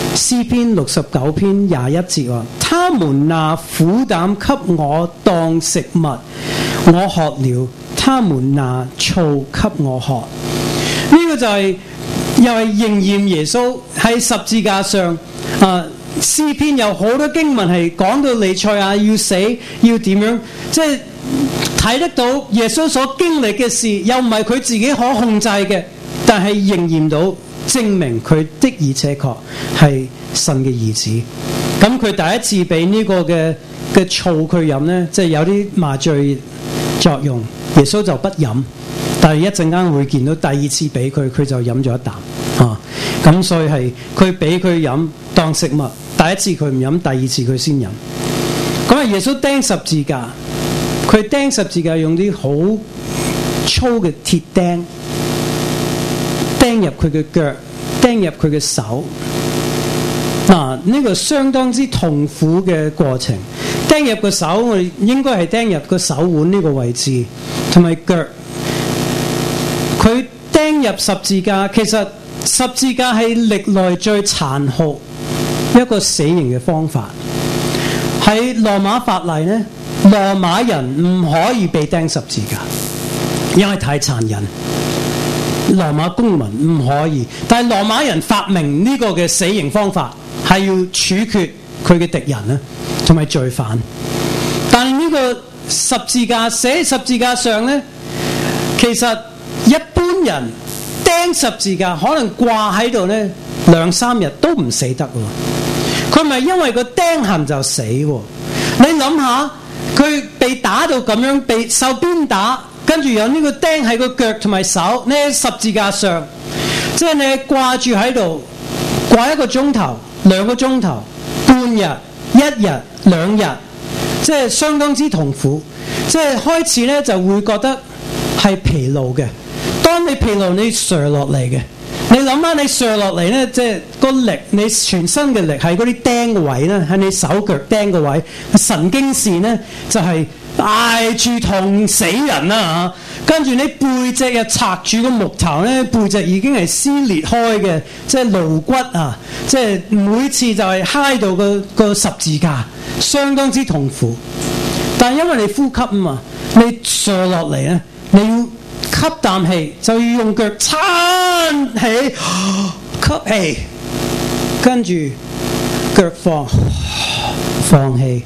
69篇21節話：他們拿苦膽給我當食物，我喝了；他們拿醋給我喝。呢個就係又係應驗耶穌喺十字架上。詩篇有好多經文係講到彌賽亞要死，要點樣，即係睇得到耶穌所經歷嘅事，又唔係佢自己可控制嘅，但係應驗到證明佢的而且確係神嘅兒子。咁佢第一次俾呢個嘅醋佢飲呢，即係有啲麻醉作用，耶穌就不飲。但係一陣間會見到第二次俾佢，佢就飲咗一啖。咁所以係佢俾佢飲當食物，第一次佢唔飲，第二次佢先飲。咁耶穌釘十字架，佢釘十字架用啲好粗嘅鐵釘，釘入佢嘅腳，釘入佢嘅手。呢個相當之痛苦嘅過程。釘入個手，我哋應該係釘入個手腕呢個位置，同埋腳。佢釘入十字架，其實十字架係歷來最殘酷一個死刑嘅方法。喺羅馬法例呢，羅馬人唔可以被釘十字架，因為太殘忍。羅馬公民唔可以，但係羅馬人發明呢個嘅死刑方法，係要處決佢嘅敵人呢，同埋罪犯。但係呢個十字架寫喺十字架上呢，其實一般人釘十字架可能掛喺度呢2-3日都唔死得喎。佢唔係因為個釘痕就死喎。你諗下，佢被打到咁樣，被受鞭打，跟住有呢個釘喺個腳同埋手呢，十字架上，即係你掛住喺度，掛1個鐘頭、2個鐘頭、半日、1日、2日，即係相當之痛苦。即係開始呢就會覺得係疲勞嘅。當你疲勞，你瀡落嚟嘅。你諗下，你瀡落嚟呢，即係個力，你全身嘅力係嗰啲釘嘅位呢，喺你手腳釘嘅位，神經線呢，就係挨住痛死人啦。跟住你背脊又插住個木頭呢，背脊已經係撕裂開嘅，即係顱骨啊！即係每次就係揩到個十字架，相當之痛苦。但係因為你呼吸啊嘛，你瀡落嚟呢，你要吸啖氣，就要用腳撐起，吸氣，跟住腳放氣。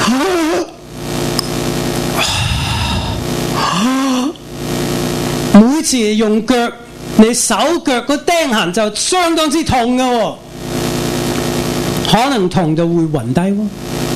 每次用腳，你手腳個釘痕就相當之痛㗎喎，可能痛到會暈低喎，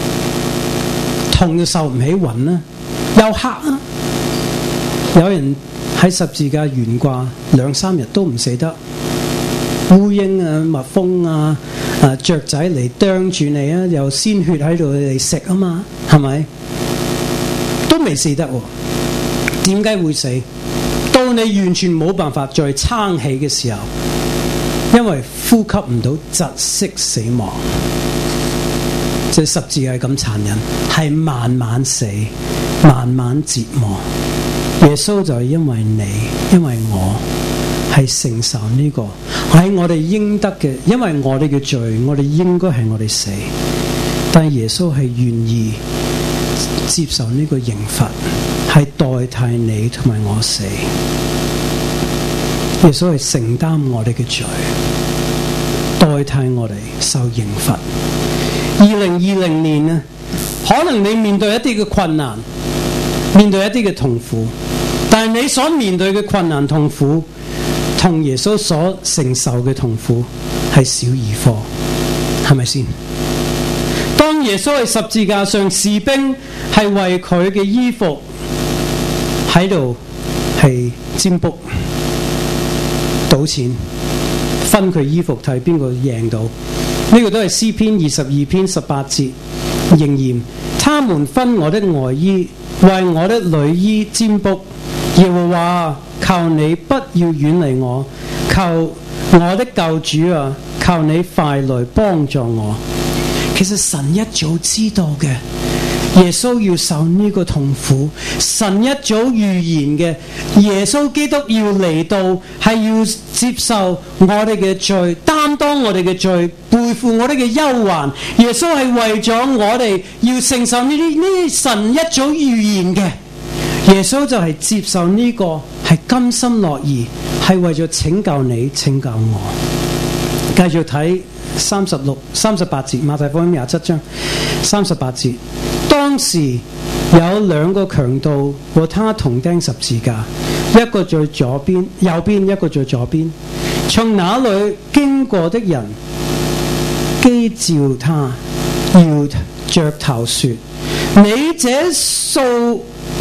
痛到受唔起暈啦，又黑啊！有人喺十字架懸掛2-3日都唔死得，烏蠅啊、蜜蜂啊、雀仔嚟啄住你啊，又鮮血喺度你嚟食啊嘛，係咪？都未死得喎，點解會死？到你完全冇辦法再撐起嘅時候，因為呼吸唔到，窒息死亡。即係十字架係咁殘忍，係慢慢死，慢慢折磨。耶穌就係因為你，因為我係承受呢個喺我哋應得嘅，因為我哋嘅罪，我哋應該係我哋死，但係耶穌係願意接受呢個刑罰，係代替你同埋我死。耶穌係承擔我哋嘅罪，代替我哋受刑罰。2020年啊，可能你面對一啲嘅困難，面對一啲嘅痛苦，但係你所面對嘅困難痛苦，同耶穌所承受嘅痛苦係小兒科，係咪先？當耶穌喺十字架上，士兵係為佢嘅衣服喺度係占卜賭錢，分佢衣服睇邊個贏到。呢個都係詩篇22篇18節仍然，他們分我的外衣，為我的裡衣占卜。耶和華，求你不要遠離我，求我的救主啊，求你快來幫助我。其實神一早知道嘅，耶穌要受呢個痛苦，神一早預言嘅，耶穌基督要嚟到，係要接受我哋嘅罪，擔當我哋嘅罪，背負我哋嘅憂患。耶穌係為咗我哋要承受呢啲神一早預言嘅。耶穌就係接受呢個，係甘心樂意，係為咗拯救你，拯救我。繼續睇38節，馬太福音27章38節。當時有2個強盜和他同釘十字架，一個在左邊右邊，一個在左邊。從那裏經過的人譏笑他，搖着頭說：你這素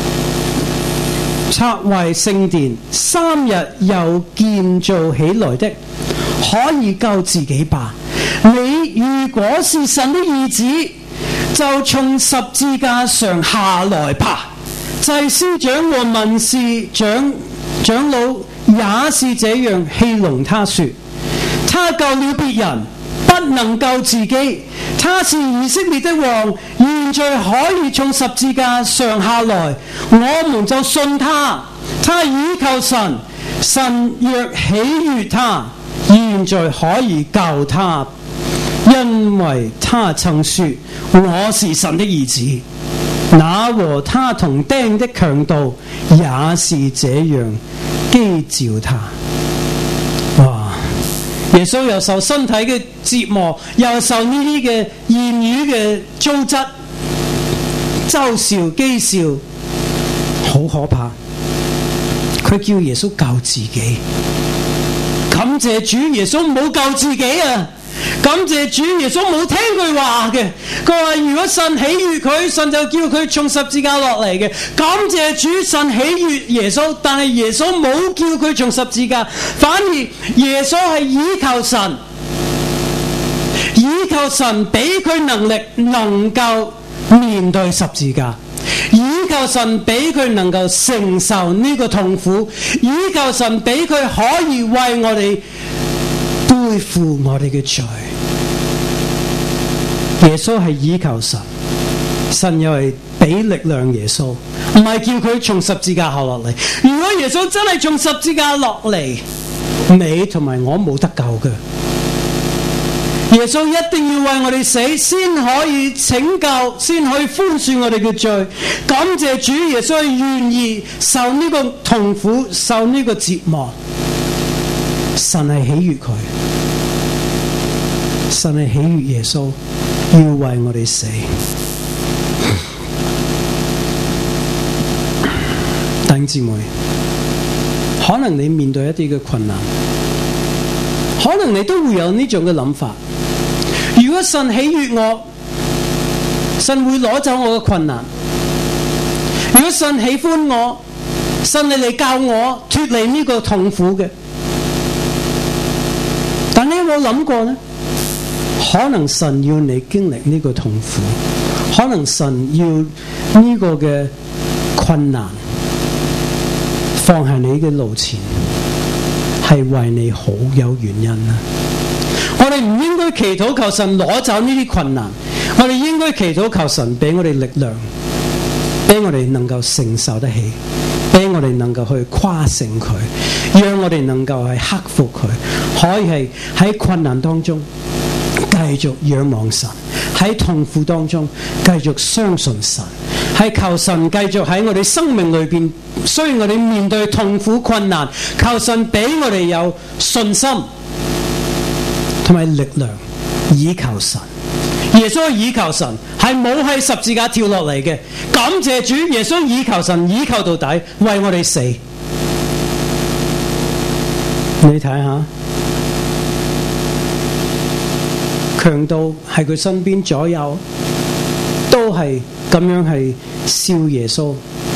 拆壞聖殿3日又建造起來的，可以救自己吧？你如果是神的兒子，就從十字架上下來吧。祭司長和文士長老也是這樣戲弄他，說：他救了別人，不能救自己。他是以色列的王，現在可以從十字架上下來，我們就信他。他倚靠神，神若喜悅他，現在可以救他，因為他曾說我是神的兒子。那和他同釘的強盜也是這樣譏笑他。哇！耶穌又受身體嘅折磨，又受呢啲嘅言語嘅糟質、嘲笑、譏笑，好可怕。佢叫耶穌救自己，感謝主，耶穌冇救自己啊！感謝主，耶穌冇聽佢話嘅。佢話如果神喜悅佢，神就叫佢從十字架落嚟嘅。感謝主，神喜悅耶穌，但係耶穌冇叫佢從十字架，反而耶穌係倚靠神，倚靠神俾佢能力，能夠面對十字架，倚靠神俾佢能夠承受呢個痛苦，倚靠神俾佢可以為我哋背負我哋嘅罪。耶穌係倚靠神，神又係俾力量耶穌，唔係叫佢從十字架下落嚟。如果耶穌真係從十字架落嚟，你同埋我冇得救嘅。耶穌一定要為我哋死，先可以拯救，先可以寬恕我哋嘅罪。感謝主，耶穌係願意受呢個痛苦，受呢個折磨。神係喜悅佢，神係喜悅耶穌，要為我哋死。弟兄姊妹，可能你面對一啲嘅困難，可能你都會有呢種嘅諗法。如果神喜悅我，神會攞走我嘅困難。如果神喜歡我，神嚟教我脫離呢個痛苦嘅。但你有冇諗過呢？可能神要你經歷呢個痛苦，可能神要呢個嘅困難放喺你嘅路前，係為你好有原因啊！我哋唔應該祈禱求神攞走呢啲困難，我哋應該祈禱求神俾我哋力量，俾我哋能夠承受得起，俾我哋能夠去跨勝佢，讓我哋能夠去克服佢，可以係喺困難當中繼續仰望神，喺痛苦當中繼續相信神， 係求神繼續喺我哋生命裏邊，雖然我哋面對痛苦困難，求神俾我哋有信心同埋力量，倚靠神。耶穌倚靠神，係冇喺十字架跳落嚟嘅。感謝主，耶穌倚靠神，倚靠到底，為我哋死。你睇下，強盜喺佢身邊左右，都係咁樣係笑耶穌。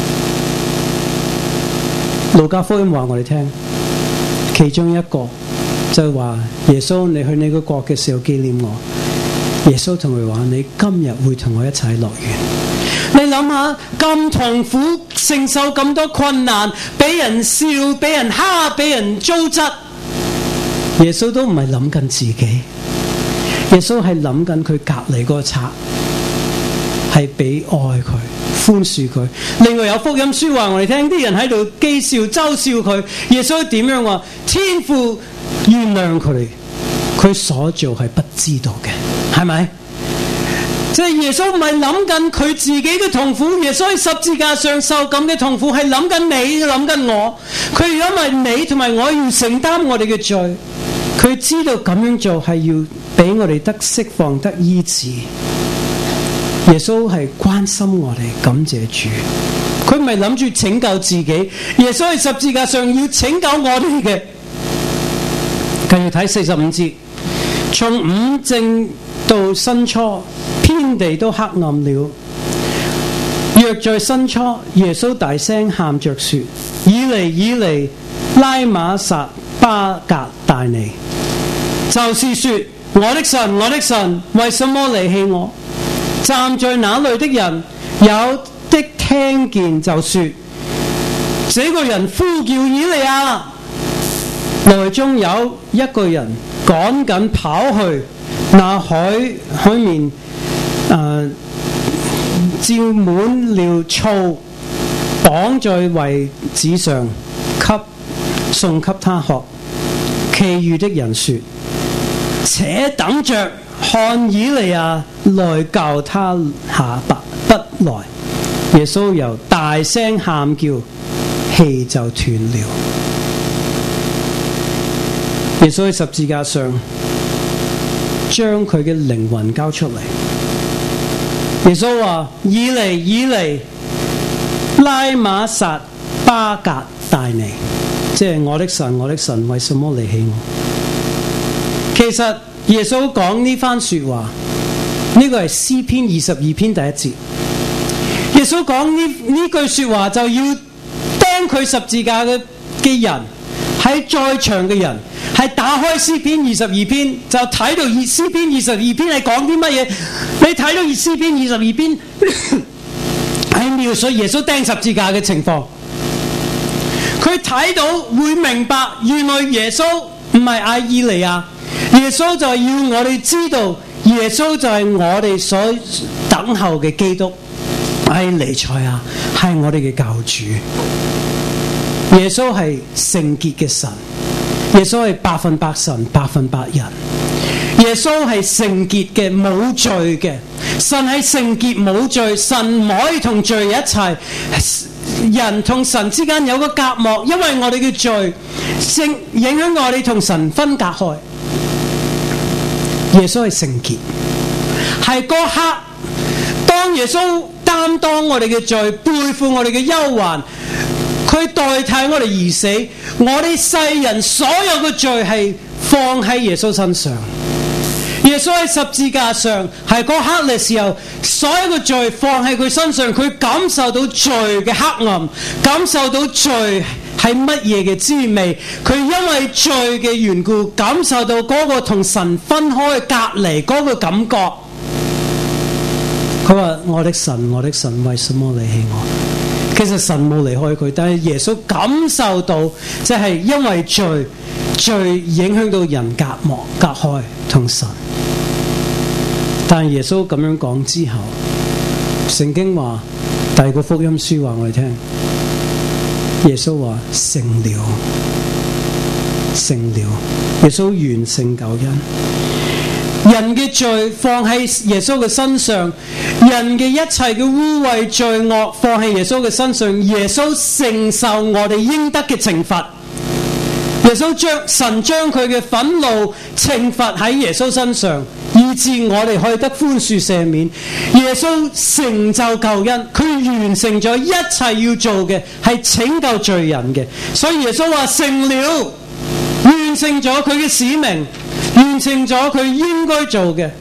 路加福音話我哋聽，其中一個就話耶穌，你去你個國嘅時候紀念我。耶穌同佢話：你今日會同我一齊樂園。你諗下，咁痛苦，承受咁多困難，俾人笑，俾人蝦，俾人糟質，耶穌都唔係諗緊自己，耶穌係諗緊佢隔離嗰個賊，係俾愛佢，寬恕佢。另外有福音書話我哋聽，啲人喺度譏笑、嘲笑佢，耶穌點樣話？天父原諒佢哋，佢所做係不知道嘅。係咪？即係耶穌唔係諗緊佢自己嘅痛苦，耶穌喺十字架上受咁嘅痛苦，係諗緊你，諗緊我。佢因為你同埋我要承擔我哋嘅罪，佢知道咁樣做係要俾我哋得釋放、得醫治。耶穌係關心我哋，感謝主。佢唔係諗住拯救自己，耶穌喺十字架上要拯救我哋嘅。繼續睇45節，從午正到申初，遍地都黑暗了。約在申初，耶穌大聲喊着說：以利以利，拉瑪撒巴格大尼，就是說，我的神，我的神，為什麼離棄我？站在那裏的人有的聽見就說：這個人呼叫以利亞。內中有一個人趕緊跑去那海面照滿了醋，綁在葦子上，送給他喝。其餘的人說：且等着看以利亞來救他下不來。耶穌又大聲喊叫，氣就斷了。耶穌喺十字架上將佢嘅靈魂交出嚟。耶穌話：以利以利，拉瑪撒巴格大尼，即係我的神，我的神，為什麼離棄我？其實耶穌講呢番說話，呢個係詩篇22篇第1節。耶穌講呢句說話，就要釘佢十字架嘅人，喺在場嘅人，係打開詩篇22篇，就睇到詩篇22篇係講啲乜嘢？你睇到詩篇22篇係描述耶穌釘十字架嘅情況。佢睇到會明白，原來耶穌唔係嗌以利亞，耶穌就係要我哋知道，耶穌就係我哋所等候嘅基督，係彌賽亞，係我哋嘅救主。耶穌係聖潔嘅神，耶穌係100%神100%人。耶穌係聖潔嘅，冇罪嘅。神係聖潔冇罪，神唔可以同罪一齊。人同神之間有個隔膜，因為我哋嘅罪影響我哋同神分隔開。耶穌係聖潔，係嗰刻當耶穌擔當我哋嘅罪，背負我哋嘅憂患，佢代替我哋而死，我哋世人所有嘅罪係放喺耶穌身上。耶穌喺十字架上，係嗰刻嘅時候，所有嘅罪放喺佢身上，佢感受到罪嘅黑暗，感受到罪係乜嘢嘅滋味。佢因為罪嘅緣故，感受到嗰個同神分開隔離嗰個感覺。佢話：我的神，我的神，為什麼離棄我？其實神冇離開佢，但係耶穌感受到，即係因為罪影響到人隔膜隔開同神。但係耶穌咁樣講之後，聖經話第二個福音書話我哋聽，耶穌話成了，成了，耶穌完成救恩。 人嘅罪放喺耶穌嘅身上，人嘅一切嘅污穢罪惡放喺耶穌嘅身上，耶穌承受我哋應得嘅懲罰。耶穌神將佢嘅憤怒懲罰喺耶穌身上，以致我哋可以得寬恕赦免。耶穌成就救恩，佢完成咗一切要做嘅，係拯救罪人嘅。所以耶穌話成了，完成咗佢嘅使命，完成咗佢應該做嘅。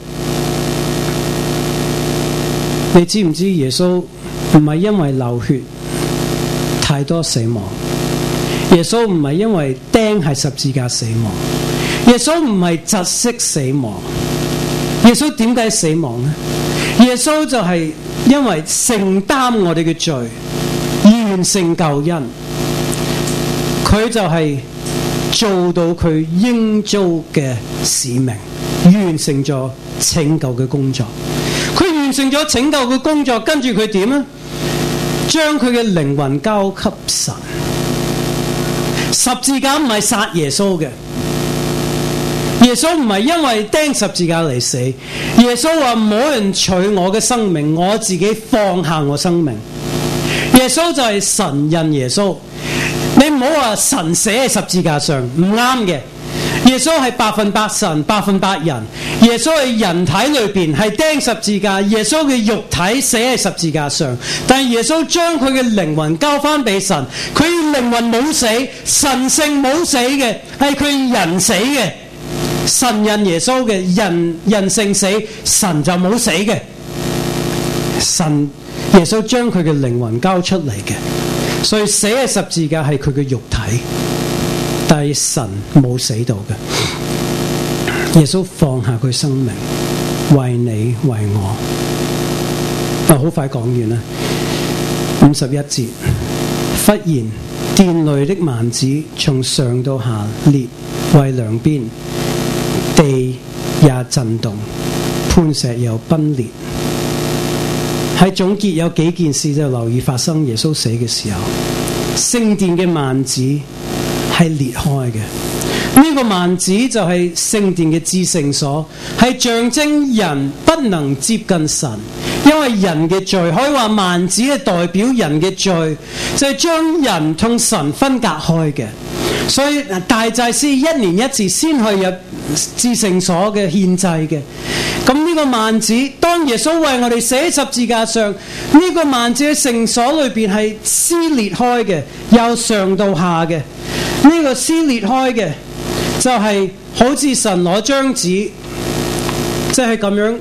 你知唔知耶穌唔係因為流血太多死亡？耶穌唔係因為釘喺十字架死亡，耶穌唔係窒息死亡。耶穌點解死亡呢？耶穌就係因為承擔我哋嘅罪，完成救恩。佢就係做到佢應做嘅使命，完成咗拯救嘅工作。佢完成咗拯救嘅工作，跟住佢點呢？將佢嘅靈魂交給神。十字架唔係殺耶穌嘅，耶穌唔係因為釘十字架嚟死。耶穌話冇人取我嘅生命，我自己放下我生命。耶穌就係神人耶穌，你唔好話神死喺十字架上，唔啱嘅。耶穌係100%神100%人，耶穌係人體裏邊係釘十字架，耶穌嘅肉體死喺十字架上，但係耶穌將佢嘅靈魂交翻俾神，佢靈魂冇死，神性冇死嘅，係佢人死嘅。神人耶穌嘅人性死，神就冇死嘅。神耶穌將佢嘅靈魂交出嚟嘅，所以死喺十字架係佢嘅肉體。但係神冇死到嘅，耶穌放下佢生命，為你為我。好快講完啦。51節，忽然殿裏的幔子從上到下裂為兩邊，地也震動，磐石又崩裂。喺總結有幾件事就留意發生耶穌死嘅時候，聖殿嘅幔子係裂開嘅，呢個幔子就係聖殿嘅至聖所，係象徵人不能接近神，因為人嘅罪，可以話幔子係代表人嘅罪，就係將人同神分隔開嘅。所以大祭司1年1次先去入至聖所嘅獻祭嘅。咁呢個幔子，當耶穌為我哋死喺十字架上，呢個幔子喺聖所裏邊係撕裂開嘅，由上到下嘅。呢個撕裂開嘅就係好似神攞張紙，即係咁樣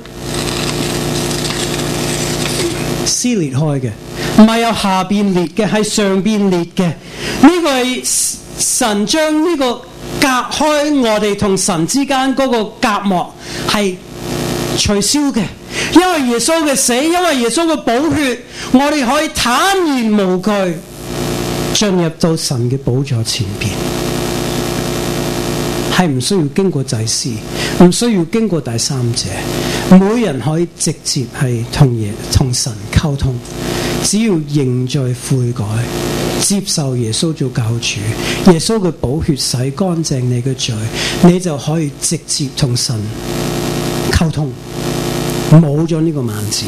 撕裂開嘅，唔係由下邊裂嘅，係上邊裂嘅。呢個係神將呢個隔開我哋同神之間嗰個隔膜係取消嘅。因為耶穌嘅死，因為耶穌嘅寶血，我哋可以坦然無懼進入到神嘅寶座前邊，係唔需要經過祭司，唔需要經過第三者，每人可以直接係同神溝通，只要認罪悔改，接受耶穌做救主，耶穌嘅寶血洗乾淨你嘅罪，你就可以直接同神溝通，冇咗呢個幔子。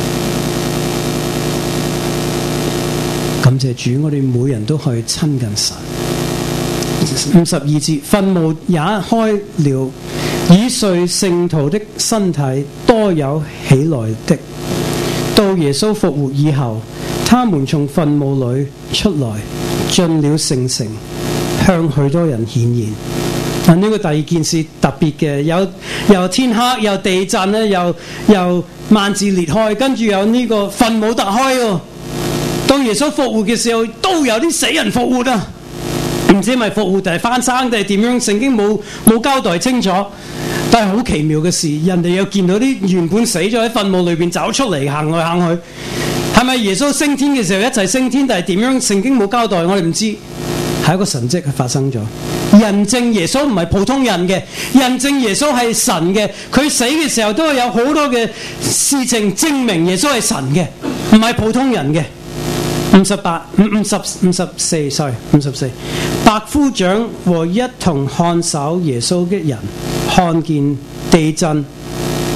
感謝主，我哋每人都可以親近神。52節，墳墓也開了，已睡聖徒的身體多有起來的。到耶穌復活以後，他們從墳墓裏出來，進了聖城，向許多人顯現。呢個第二件事特別嘅，有天黑，有地震咧，又幔子裂開，跟住有呢個墳墓突開喎。當耶穌復活嘅時候，都有啲死人復活啊！唔知係咪復活定係翻生定係點樣？聖經冇交代清楚，但係好奇妙嘅事，人哋又見到啲原本死咗喺墳墓裏邊走出嚟，行來行去。係咪耶穌升天嘅時候一齊升天，定係點樣？聖經冇交代，我哋唔知。係一個神蹟係發生咗，人證耶穌唔係普通人嘅，人證耶穌係神嘅。佢死嘅時候都係有好多嘅事情證明耶穌係神嘅，唔係普通人嘅。54，百夫長和一同看守耶穌的人看見地震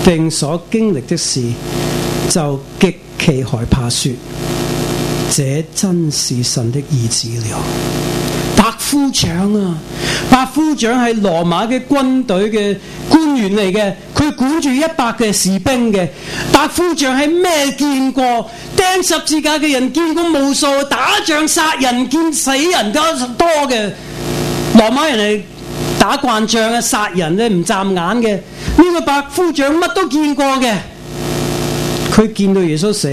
並所經歷的事，就極其害怕，說：這真是神的兒子了。百夫長啊，百夫長係羅馬嘅軍隊嘅官員嚟嘅，佢管住100嘅士兵嘅。百夫長係咩見過？釘十字架嘅人見過無數，打仗殺人見死人多嘅。羅馬人係打慣仗嘅，殺人咧唔眨眼嘅。呢個百夫長乜都見過嘅，佢見到耶穌死，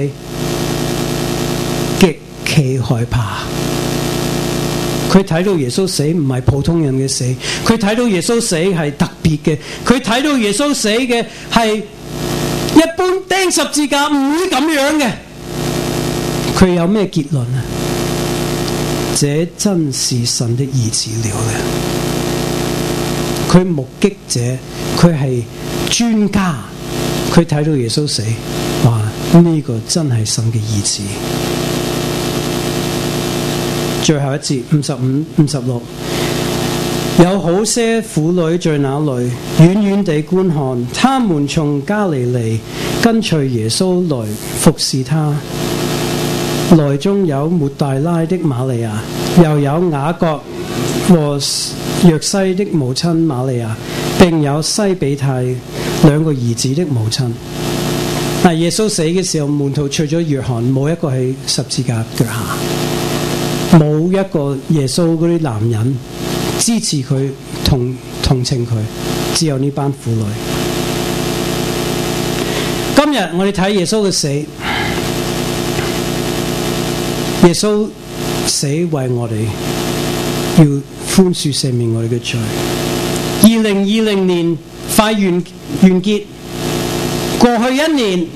極其害怕。佢睇到耶穌死唔係普通人嘅死，佢睇到耶穌死係特別嘅，佢睇到耶穌死嘅係一般釘十字架唔會咁樣嘅。佢有咩結論啊？這真是神的兒子了嘅。佢目擊者，佢係專家，佢睇到耶穌死，話呢個真係神嘅兒子。最後一節55、56，有好些婦女在那裏遠遠地觀看，他們從加利利跟隨耶穌來服侍他。內中有抹大拉的瑪利亞，又有雅各和約西的母親瑪利亞，並有西比太2個兒子的母親。但耶穌死嘅時候，門徒除咗約翰，冇一個喺十字架腳下。冇一個耶穌嗰啲男人支持佢同情佢，只有呢班婦女。今日我哋睇耶穌嘅死，耶穌死為我哋要寬恕赦免我哋嘅罪。2020年快完結，過去1年，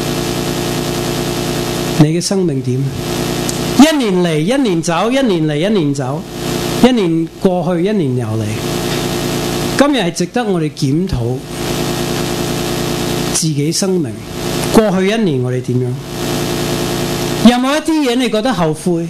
你嘅生命點？1年嚟1年走，1年嚟1年走，1年過去1年又嚟。今日係值得我哋檢討自己生命。過去1年我哋點樣？有冇一啲嘢你覺得後悔？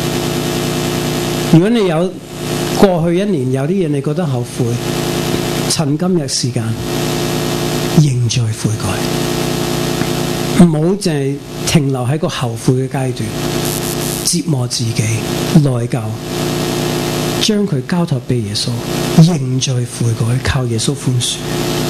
如果你有過去1年有啲嘢你覺得後悔，趁今日時間認罪悔改，唔好淨係停留喺個後悔嘅階段。折磨自己，內疚，將佢交託俾耶穌，認罪悔改，靠耶穌寬恕。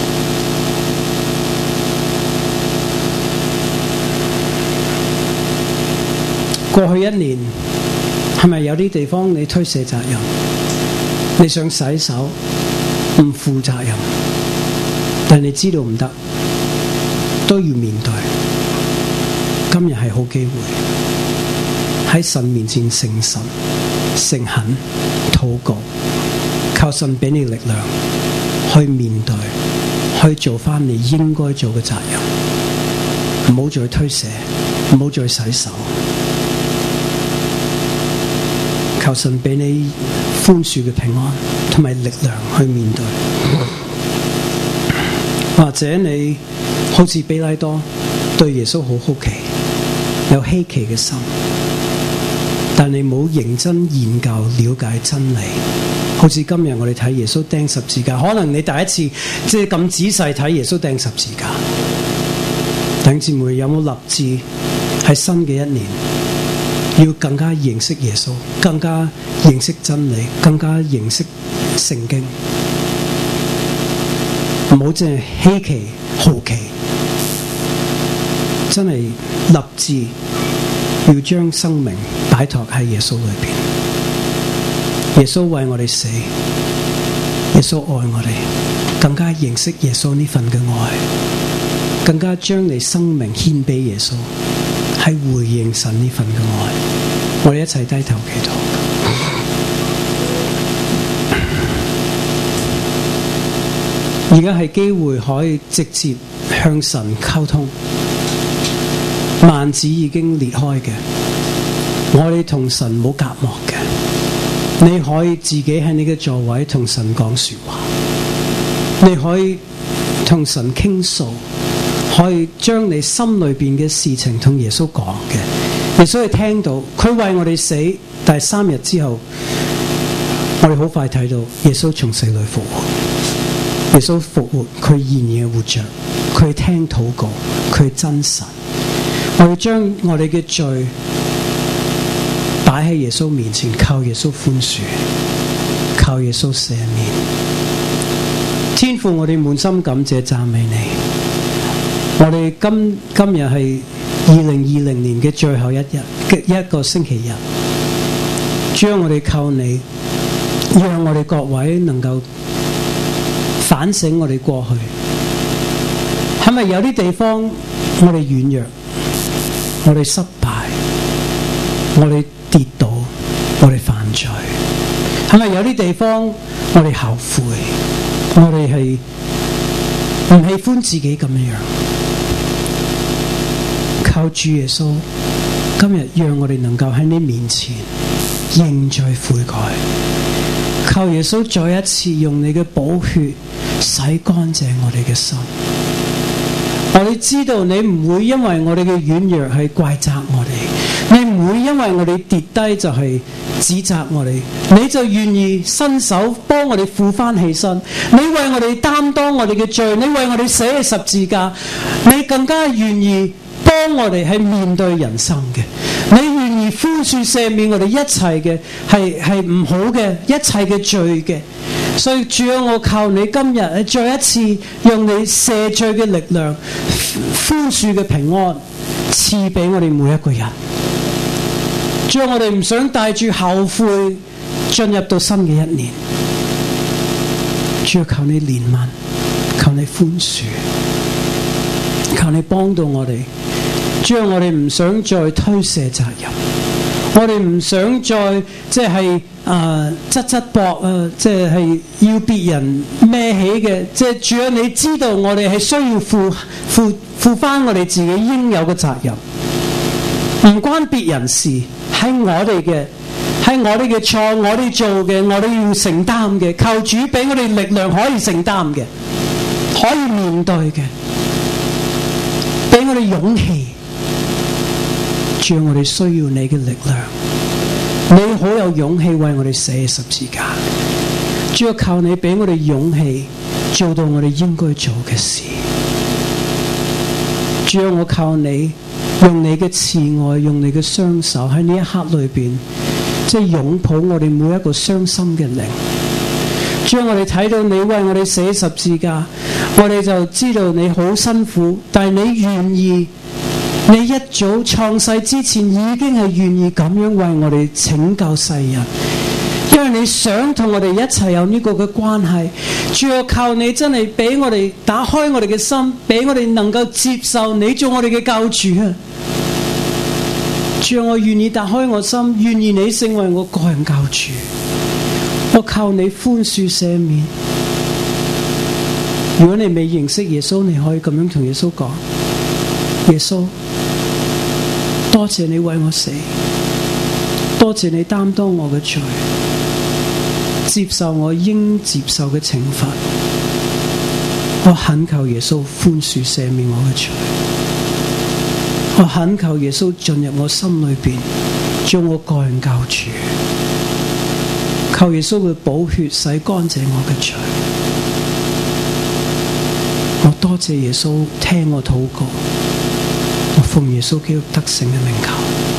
過去1年，係咪有啲地方你推卸責任？你想洗手，唔負責任，但你知道唔得，都要面對。今日係好機會。喺神面前誠實、誠懇禱告，靠神俾你力量去面對，去做翻你應該做嘅責任，唔好再推卸，唔好再洗手，靠神俾你寬恕嘅平安同埋力量去面對。或者你好似彼拉多對耶穌好好奇，有稀奇嘅心，但你冇認真研究了解真理，好似今日我哋睇耶穌釘十字架，可能你第一次即係咁仔細睇耶穌釘十字架。弟兄姊妹，有冇立志喺新嘅一年要更加認識耶穌，更加認識真理，更加認識聖經？唔好淨係稀奇好奇，真係立志要將生命擺託喺耶穌裏邊。耶穌為我哋死，耶穌愛我哋，更加認識耶穌呢份嘅愛，更加將你生命獻俾耶穌，係回應神呢份嘅愛。我哋一齊低頭祈禱。而家係機會可以直接向神溝通，幔子已經裂開嘅，我哋同神冇隔膜嘅，你可以自己喺你嘅座位同神講說話，你可以同神傾訴，可以將你心裏邊嘅事情同耶穌講嘅。耶穌係聽到，佢為我哋死，但係3日之後，我哋好快睇到耶穌從死裏復活。 耶穌復活，佢仍然活着，佢聽禱告，佢真神。我要將我哋嘅罪擺喺耶穌面前，靠耶穌寬恕，靠耶穌赦免。天父，我哋滿心感謝讚美你。我哋今日係2020年嘅最後一個星期日，將我哋靠你，讓我哋各位能夠反省我哋過去，係咪有啲地方我哋軟弱，我哋失敗，我哋跌倒，我哋犯罪？係咪有啲地方我哋後悔，我哋係唔喜歡自己咁樣？靠主耶穌，今日讓我哋能夠喺你面前認罪悔改。靠耶穌再一次用你嘅寶血洗乾淨我哋嘅心。我哋知道你唔會因為我哋嘅軟弱係怪責我哋，你唔會因為我哋跌低就係指責我哋，你就願意伸手幫我哋扶翻起身。你為我哋擔當我哋嘅罪，你為我哋捨棄十字架，你更加願意幫我哋係面對人生嘅。你願意寬恕赦免我哋一切嘅係唔好嘅一切嘅罪嘅。所以主啊，我靠你今日再一次用你赦罪嘅力量、寬恕嘅平安賜俾我哋每一個人。主啊，我哋唔想帶住後悔進入到新嘅一年。主啊，求你憐憫，求你寬恕，求你幫到我哋。主啊，我哋唔想再推卸責任，我哋唔想再即係側膊即係要別人孭起嘅。即係主啊，你知道我哋係需要負翻我哋自己應有嘅責任，唔關別人事，係我哋嘅錯，我哋做嘅，我哋要承擔嘅。求主俾我哋力量可以承擔嘅，可以面對嘅，俾我哋勇氣。主啊，我哋需要你嘅力量，你好有勇氣為我哋捨十字架。主啊，靠你俾我哋勇氣做到我哋應該做嘅事。主啊，我靠你用你嘅慈愛，用你嘅雙手喺呢一刻裏邊，即係擁抱我哋每一個傷心嘅靈。主啊，我哋睇到你為我哋捨十字架，我哋就知道你好辛苦，但係你願意。你一早創世之前已經係願意咁樣為我哋拯救世人，因為你想同我哋一齊有呢個嘅關係。主啊，靠你真係俾我哋打開我哋嘅心，俾我哋能夠接受你做我哋嘅救主啊！主啊，我願意打開我心，願意你成為我個人救主。我靠你寬恕赦免。如果你未認識耶穌，你可以咁樣同耶穌講：耶穌，多謝你為我死，多謝你擔當我嘅罪，接受我應接受嘅懲罰。我懇求耶穌寬恕赦免我嘅罪，我懇求耶穌進入我心裏邊，做我個人救主。求耶穌嘅寶血洗乾淨我嘅罪。我多謝耶穌聽我禱告。我奉耶穌基督得勝嘅名求。